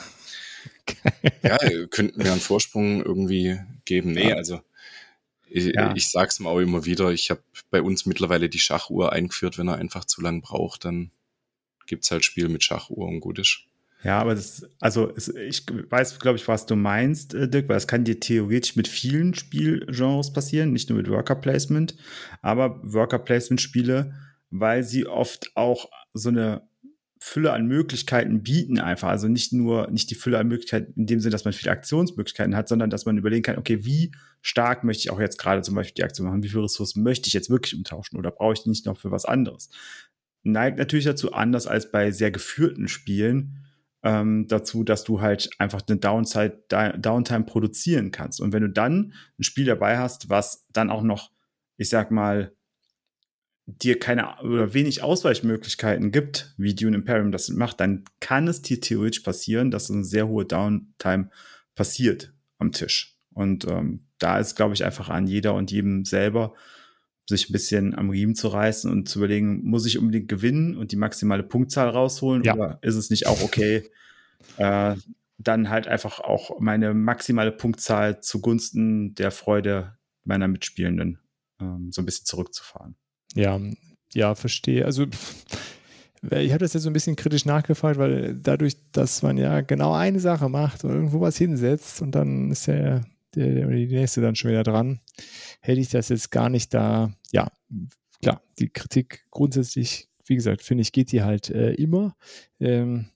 ja, könnten wir einen Vorsprung irgendwie geben. Nee, also Ich, ja. ich sag's mir auch immer wieder, ich habe bei uns mittlerweile die Schachuhr eingeführt, wenn er einfach zu lang braucht, dann gibt's halt Spiel mit Schachuhr und gut ist. Ja, aber das, also es, ich weiß, glaube ich, was du meinst, Dirk, weil es kann dir theoretisch mit vielen Spielgenres passieren, nicht nur mit Worker Placement, aber Worker Placement Spiele, weil sie oft auch so eine Fülle an Möglichkeiten bieten einfach, also nicht nur, nicht die Fülle an Möglichkeiten in dem Sinne, dass man viele Aktionsmöglichkeiten hat, sondern dass man überlegen kann, okay, wie stark möchte ich auch jetzt gerade zum Beispiel die Aktion machen, wie viele Ressourcen möchte ich jetzt wirklich umtauschen oder brauche ich die nicht noch für was anderes? Neigt natürlich dazu, anders als bei sehr geführten Spielen, ähm, dazu, dass du halt einfach eine Downside, Downtime produzieren kannst. Und wenn du dann ein Spiel dabei hast, was dann auch noch, ich sag mal, dir keine oder wenig Ausweichmöglichkeiten gibt, wie Dune Imperium das macht, dann kann es dir theoretisch passieren, dass eine sehr hohe Downtime passiert am Tisch. Und ähm, da ist, glaube ich, einfach an jeder und jedem selber, sich ein bisschen am Riemen zu reißen und zu überlegen, muss ich unbedingt gewinnen und die maximale Punktzahl rausholen, ja, oder ist es nicht auch okay, äh, dann halt einfach auch meine maximale Punktzahl zugunsten der Freude meiner Mitspielenden ähm, so ein bisschen zurückzufahren. Ja, ja, verstehe. Also ich habe das jetzt so ein bisschen kritisch nachgefragt, weil dadurch, dass man ja genau eine Sache macht und irgendwo was hinsetzt und dann ist der, der, der die nächste dann schon wieder dran, hätte ich das jetzt gar nicht da, ja, klar, die Kritik grundsätzlich, wie gesagt, finde ich, geht die halt äh, immer. Ähm,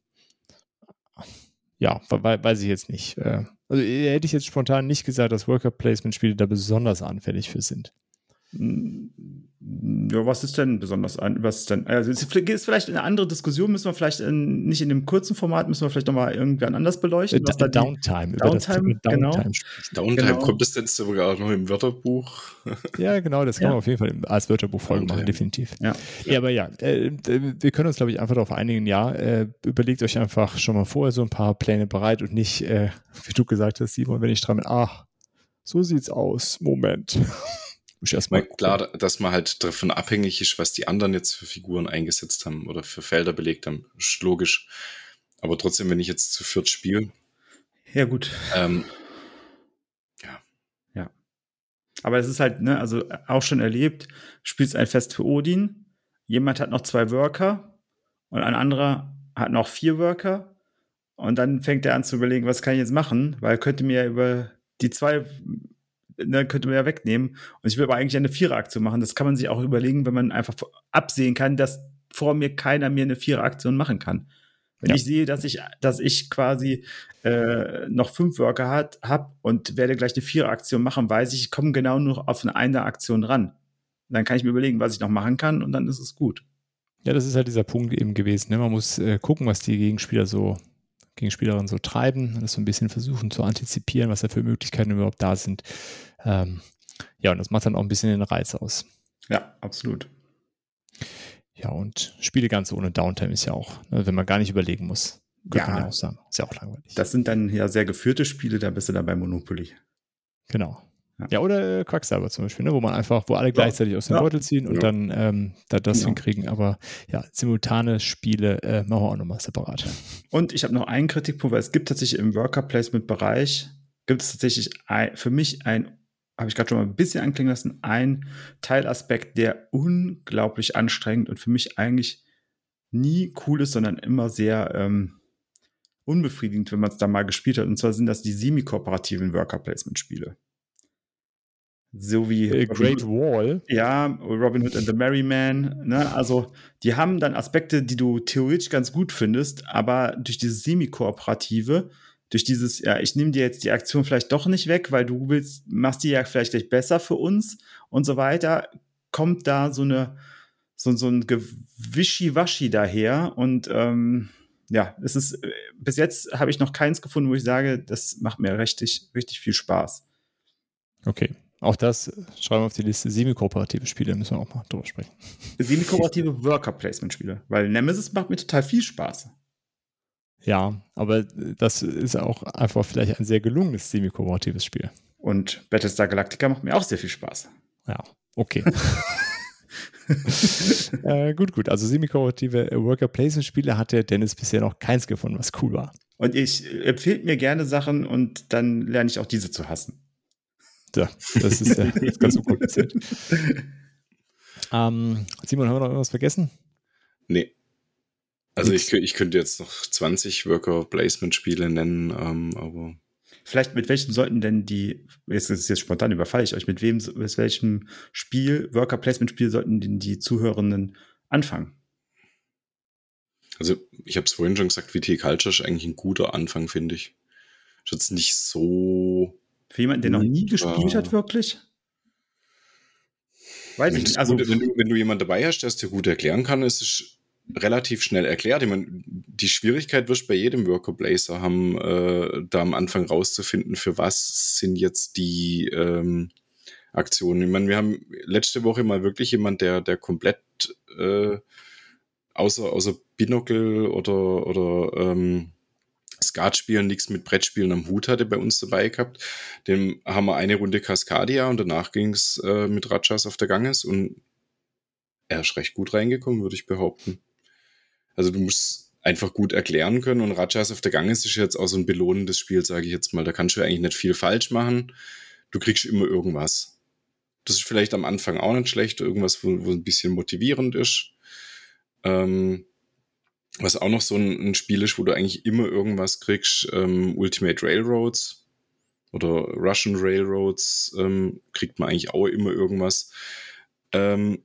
ja, we- weiß ich jetzt nicht. Äh, also hätte ich jetzt spontan nicht gesagt, dass Worker-Placement-Spiele da besonders anfällig für sind. Ja, was ist denn besonders an? Was ist denn? Also es ist vielleicht eine andere Diskussion, müssen wir vielleicht in, nicht in dem kurzen Format, müssen wir vielleicht nochmal irgendwann anders beleuchten. Was da Downtime, über das Thema Downtime. Downtime, genau. Kommt das denn sogar auch noch im Wörterbuch? Ja, genau, das kann ja. man auf jeden Fall als Wörterbuchfolge machen, definitiv. Ja, ja aber ja, äh, wir können uns, glaube ich, einfach darauf einigen, ja, äh, überlegt euch einfach schon mal vorher so ein paar Pläne bereit und nicht, äh, wie du gesagt hast, Simon, wenn ich dran bin, ach, so sieht's aus, Moment. Erstmal klar, dass man halt davon abhängig ist, was die anderen jetzt für Figuren eingesetzt haben oder für Felder belegt haben. Ist logisch. Aber trotzdem, wenn ich jetzt zu viert spiele. Ja, gut. Ähm, ja. Ja. Aber es ist halt, ne, also auch schon erlebt, spielst ein Fest für Odin, jemand hat noch zwei Worker und ein anderer hat noch vier Worker und dann fängt er an zu überlegen, was kann ich jetzt machen, weil könnte mir über die zwei Ne, könnte man ja wegnehmen. Und ich will aber eigentlich eine Vierer-Aktion machen. Das kann man sich auch überlegen, wenn man einfach absehen kann, dass vor mir keiner mir eine Vierer-Aktion machen kann. Wenn ja. ich sehe, dass ich, dass ich quasi äh, noch fünf Worker habe und werde gleich eine Vierer-Aktion machen, weiß ich, ich komme genau nur auf eine Einer-Aktion ran. Dann kann ich mir überlegen, was ich noch machen kann und dann ist es gut. Ja, das ist halt dieser Punkt eben gewesen. Ne? Man muss äh, gucken, was die Gegenspieler so Gegenspielerinnen so treiben und das so ein bisschen versuchen zu antizipieren, was da für Möglichkeiten überhaupt da sind. Ähm, ja, und das macht dann auch ein bisschen den Reiz aus. Ja, absolut. Ja, und Spiele ganz ohne Downtime ist ja auch, ne, wenn man gar nicht überlegen muss, könnte ja, man ja auch sagen. Ist ja auch langweilig. Das sind dann ja sehr geführte Spiele, da bist du dann bei Monopoly. Genau. Ja, ja oder äh, Quacksalber zum Beispiel, ne? Wo man einfach, wo alle gleichzeitig aus dem Ja. Beutel ziehen und Ja. dann ähm, da das Genau. hinkriegen. Aber ja, simultane Spiele äh, machen wir auch nochmal separat. Und ich habe noch einen Kritikpunkt, weil es gibt tatsächlich im Worker-Placement-Bereich, gibt es tatsächlich ein, für mich ein, habe ich gerade schon mal ein bisschen anklingen lassen, ein Teilaspekt, der unglaublich anstrengend und für mich eigentlich nie cool ist, sondern immer sehr ähm, unbefriedigend, wenn man es da mal gespielt hat. Und zwar sind das die semi-kooperativen Worker-Placement-Spiele. So wie Äh, Great Wall. Ja, Robin Hood and the Merry Man. Ne? Also die haben dann Aspekte, die du theoretisch ganz gut findest, aber durch dieses Semi-Kooperative, durch dieses, ja, ich nehme dir jetzt die Aktion vielleicht doch nicht weg, weil du willst, machst die ja vielleicht gleich besser für uns und so weiter, kommt da so eine so, so ein Wischiwaschi daher und ähm, ja, es ist, äh, bis jetzt habe ich noch keins gefunden, wo ich sage, das macht mir richtig, richtig viel Spaß. Okay, auch das schreiben wir auf die Liste. Semi-kooperative Spiele, müssen wir auch mal drüber sprechen. Semi-kooperative Worker-Placement-Spiele, weil Nemesis macht mir total viel Spaß. Ja, aber das ist auch einfach vielleicht ein sehr gelungenes semi-kooperatives Spiel. Und Battlestar Galactica macht mir auch sehr viel Spaß. Ja, okay. äh, gut, gut. Also semi-kooperative Worker-Placement-Spiele hat der Dennis bisher noch keins gefunden, was cool war. Und ich empfehle mir gerne Sachen und dann lerne ich auch diese zu hassen. So, das ist ja das ist ganz unkompliziert. ähm, Simon, haben wir noch irgendwas vergessen? Nee. Also ich, ich könnte jetzt noch zwanzig Worker-Placement-Spiele nennen, ähm, aber... Vielleicht mit welchen sollten denn die, jetzt ist es jetzt spontan, überfalle ich euch, mit wem, mit welchem Spiel, Worker-Placement-Spiel sollten denn die Zuhörenden anfangen? Also ich habe es vorhin schon gesagt, Viticulture ist eigentlich ein guter Anfang, finde ich. Ist jetzt nicht so... Für jemanden, der noch nie Ja. gespielt hat, wirklich? Weiß Wenn, ich nicht. das Also, gut, wenn, du, wenn du jemanden dabei hast, der es dir gut erklären kann, ist es relativ schnell erklärt. Ich meine, die Schwierigkeit wirst du bei jedem Worker Placer haben, äh, da am Anfang rauszufinden, für was sind jetzt die ähm, Aktionen. Ich meine, wir haben letzte Woche mal wirklich jemand, der, der komplett äh, außer, außer Binocle oder, oder ähm, Skatspielen nichts mit Brettspielen am Hut hatte, bei uns dabei gehabt. Dem haben wir eine Runde Cascadia und danach ging es äh, mit Rajas auf der Ganges und er ist recht gut reingekommen, würde ich behaupten. Also du musst einfach gut erklären können und Rajas auf der Ganges ist jetzt auch so ein belohnendes Spiel, sage ich jetzt mal. Da kannst du eigentlich nicht viel falsch machen. Du kriegst immer irgendwas. Das ist vielleicht am Anfang auch nicht schlecht, irgendwas, wo, wo ein bisschen motivierend ist. Ähm, Was auch noch so ein, ein Spiel ist, wo du eigentlich immer irgendwas kriegst, ähm, Ultimate Railroads oder Russian Railroads, ähm, kriegt man eigentlich auch immer irgendwas. Ähm,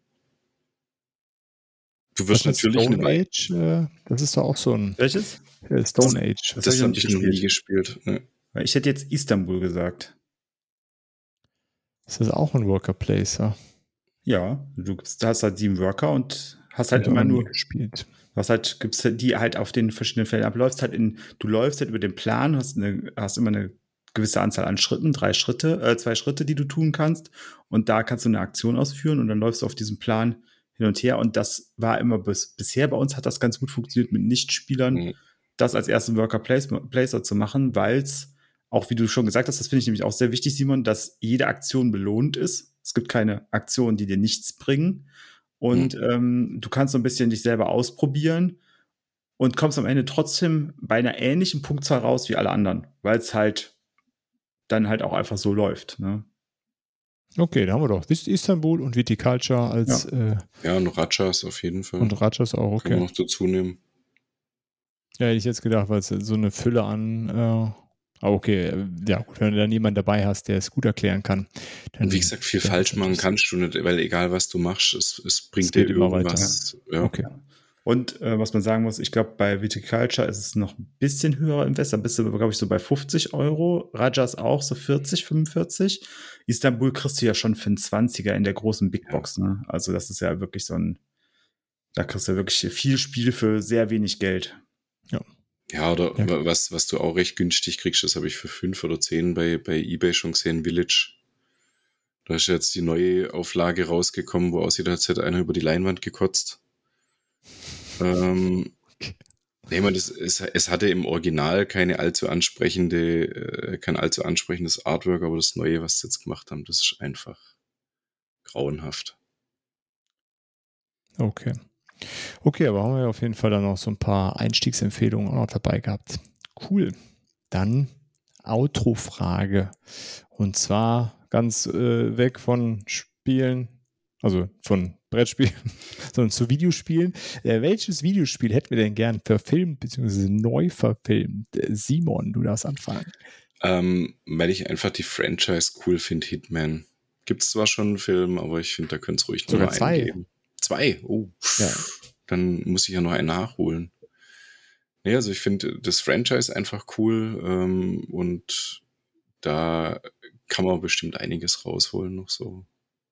du wirst Was ist natürlich Stone eine Age, äh, das ist doch auch so ein welches? äh, Stone Age. Das Das hab habe ich ich noch noch nicht nie gespielt. Ne. Weil ich hätte jetzt Istanbul gesagt. Ist das auch ein Worker Placer? Ja, du hast halt sieben Worker und hast halt Hab ich immer auch nie nur, gespielt. was halt, gibt's die halt auf den verschiedenen Feldern abläufst, halt in, du läufst halt über den Plan, hast eine, hast immer eine gewisse Anzahl an Schritten, drei Schritte, äh, zwei Schritte, die du tun kannst. Und da kannst du eine Aktion ausführen und dann läufst du auf diesem Plan hin und her. Und das war immer bis, bisher bei uns hat das ganz gut funktioniert mit Nichtspielern, Mhm. das als ersten Worker Placer zu machen, weil es auch, wie du schon gesagt hast, das finde ich nämlich auch sehr wichtig, Simon, dass jede Aktion belohnt ist. Es gibt keine Aktionen, die dir nichts bringen. Und mhm. ähm, du kannst so ein bisschen dich selber ausprobieren und kommst am Ende trotzdem bei einer ähnlichen Punktzahl raus wie alle anderen, weil es halt dann halt auch einfach so läuft. Ne? Okay, da haben wir doch Istanbul und Viticulture als Ja, äh, ja und Rajas auf jeden Fall. und Rajas auch, okay. Können wir noch dazu nehmen. Ja, hätte ich jetzt gedacht, weil es so eine Fülle an äh, aber okay, ja gut, wenn du dann jemanden dabei hast, der es gut erklären kann. Dann, und wie gesagt, viel falsch machen kannst du nicht, weil egal was du machst, es, es bringt es dir immer irgendwas. weiter. Ja. Okay. Und äh, was man sagen muss, ich glaube, bei Viticulture ist es noch ein bisschen höherer Invest. Da bist du, glaube ich, so bei fünfzig Euro. Rajas auch so vierzig, fünfundvierzig. Istanbul kriegst du ja schon für einen zwanziger in der großen Big Box. Ja. Ne? Also das ist ja wirklich so ein, da kriegst du wirklich viel Spiel für sehr wenig Geld. Ja. Ja, oder ja. was, was du auch recht günstig kriegst, das habe ich für fünf oder zehn bei, bei eBay schon gesehen, Village. Da ist jetzt die neue Auflage rausgekommen, wo aussieht, als hätte einer über die Leinwand gekotzt. Ähm, okay. Nee, man, das, es, es hatte im Original keine allzu ansprechende, äh, kein allzu ansprechendes Artwork, aber das Neue, was sie jetzt gemacht haben, das ist einfach grauenhaft. Okay. Okay, aber haben wir auf jeden Fall dann noch so ein paar Einstiegsempfehlungen auch noch dabei gehabt. Cool. Dann Outro-Frage. Und zwar ganz äh, weg von Spielen, also von Brettspielen, sondern zu Videospielen. Äh, welches Videospiel hätten wir denn gern verfilmt, beziehungsweise neu verfilmt? Äh, Simon, du darfst anfangen. Ähm, weil ich einfach die Franchise cool finde, Hitman. Gibt es zwar schon einen Film, aber ich finde, da könnte es ruhig noch Sogar mal zwei. einen geben. Zwei? Oh. Ja. Dann muss ich ja noch einen nachholen. Ja, also ich finde das Franchise einfach cool ähm, und da kann man bestimmt einiges rausholen noch so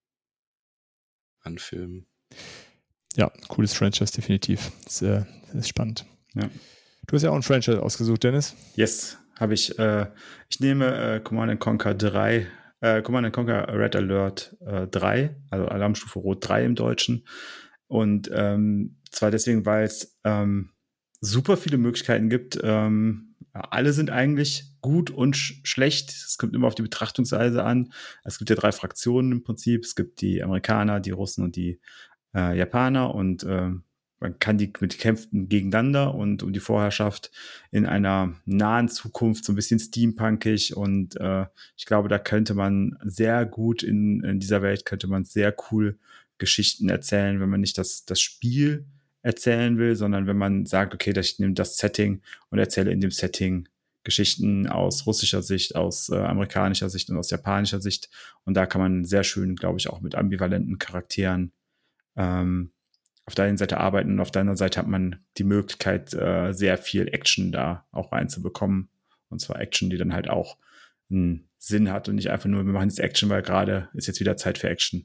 an Filmen. Ja, cooles Franchise, definitiv. Das, äh, das ist spannend. Ja. Du hast ja auch ein Franchise ausgesucht, Dennis. Yes, habe ich. Äh, ich nehme äh, Command and Conquer drei, äh, Command and Conquer Red Alert äh, drei, also Alarmstufe Rot drei im Deutschen. Und ähm, zwar deswegen, weil es ähm, super viele Möglichkeiten gibt. Ähm, alle sind eigentlich gut und sch- schlecht. Es kommt immer auf die Betrachtungsweise an. Es gibt ja drei Fraktionen im Prinzip. Es gibt die Amerikaner, die Russen und die äh, Japaner. Und äh, man kann die mit kämpfen gegeneinander und um die Vorherrschaft in einer nahen Zukunft, so ein bisschen steampunkig. Und äh, ich glaube, da könnte man sehr gut in, in dieser Welt, könnte man sehr cool Geschichten erzählen, wenn man nicht das, das Spiel erzählen will, sondern wenn man sagt, okay, ich nehme das Setting und erzähle in dem Setting Geschichten aus russischer Sicht, aus äh, amerikanischer Sicht und aus japanischer Sicht. Und da kann man sehr schön, glaube ich, auch mit ambivalenten Charakteren ähm, auf der einen Seite arbeiten und auf der anderen Seite hat man die Möglichkeit, äh, sehr viel Action da auch reinzubekommen. Und zwar Action, die dann halt auch einen Sinn hat und nicht einfach nur, wir machen jetzt Action, weil gerade ist jetzt wieder Zeit für Action.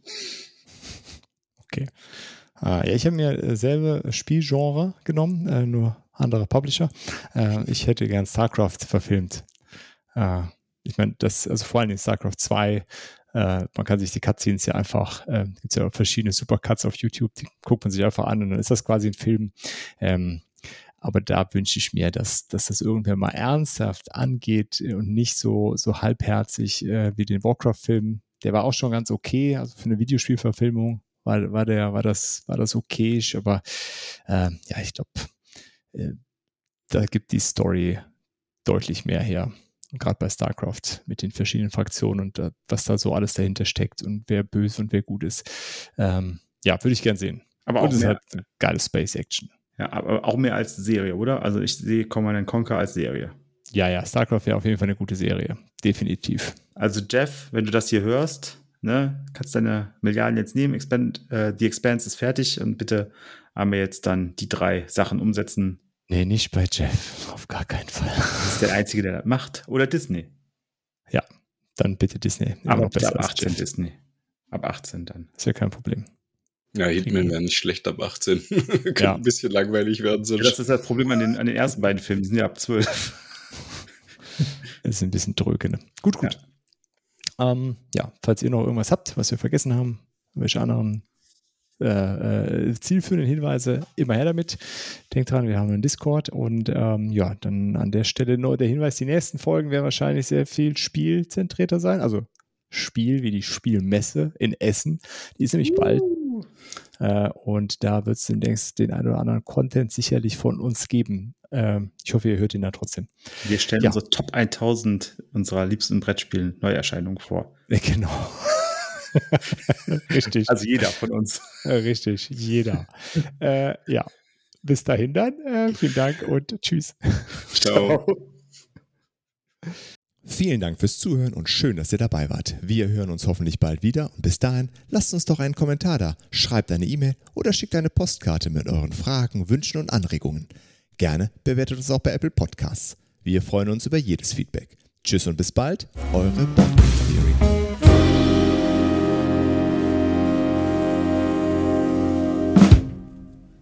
Okay. Ah, ja, ich habe mir äh, selbe Spielgenre genommen, äh, nur andere Publisher. Äh, ich hätte gern StarCraft verfilmt. Äh, ich meine, das, also vor allem in StarCraft zwei, äh, man kann sich die Cutscenes ja einfach, äh, gibt es ja verschiedene Supercuts auf YouTube, die guckt man sich einfach an und dann ist das quasi ein Film. Ähm, aber da wünsche ich mir, dass, dass das irgendwer mal ernsthaft angeht und nicht so, so halbherzig äh, wie den Warcraft-Film. Der war auch schon ganz okay, also für eine Videospielverfilmung war, war, der, war, das, war das okay, aber äh, ja, ich glaube, äh, da gibt die Story deutlich mehr her. Gerade bei StarCraft mit den verschiedenen Fraktionen und uh, was da so alles dahinter steckt und wer böse und wer gut ist. Ähm, ja, würde ich gern sehen. Aber und auch es ist mehr, halt eine geile Space-Action. Ja, aber auch mehr als Serie, oder? Also ich sehe Command and Conquer als Serie. Ja, ja, StarCraft wäre auf jeden Fall eine gute Serie. Definitiv. Also Jeff, wenn du das hier hörst, ne, kannst deine Milliarden jetzt nehmen. Expand, äh, die Expanse ist fertig und bitte haben wir jetzt dann die drei Sachen umsetzen. Nee, nicht bei Jeff. Auf gar keinen Fall. Das ist der Einzige, der das macht. Oder Disney. Ja, dann bitte Disney. Immer Aber noch besser ab als achtzehn Jeff. Disney. Ab achtzehn dann. Ist ja kein Problem. Ja, Hitman wäre nicht schlecht ab achtzehn. Könnte Ja. ein bisschen langweilig werden. Sonst. Ja, das ist das Problem an den, an den ersten beiden Filmen. Die sind ja ab zwölf. Das ist ein bisschen dröge. Ne? Gut, gut. Ja. Ähm, ja, falls ihr noch irgendwas habt, was wir vergessen haben, welche anderen äh, äh, zielführenden Hinweise, immer her damit. Denkt dran, wir haben einen Discord und ähm, ja, dann an der Stelle nur der Hinweis, die nächsten Folgen werden wahrscheinlich sehr viel spielzentrierter sein, also Spiel wie die Spielmesse in Essen, die ist nämlich bald äh, und da wird es demnächst den einen oder anderen Content sicherlich von uns geben. Ähm, ich hoffe, ihr hört ihn da trotzdem. Wir stellen ja. unsere Top hundert unserer liebsten Brettspiel-Neuerscheinungen vor. Ja, genau. Richtig. Also jeder von uns. Richtig, jeder. äh, ja, bis dahin dann. Äh, vielen Dank und tschüss. Ciao. Vielen Dank fürs Zuhören und schön, dass ihr dabei wart. Wir hören uns hoffentlich bald wieder und bis dahin lasst uns doch einen Kommentar da, schreibt eine E-Mail oder schickt eine Postkarte mit euren Fragen, Wünschen und Anregungen. Gerne bewertet uns auch bei Apple Podcasts. Wir freuen uns über jedes Feedback. Tschüss und bis bald, eure Board Game Theory.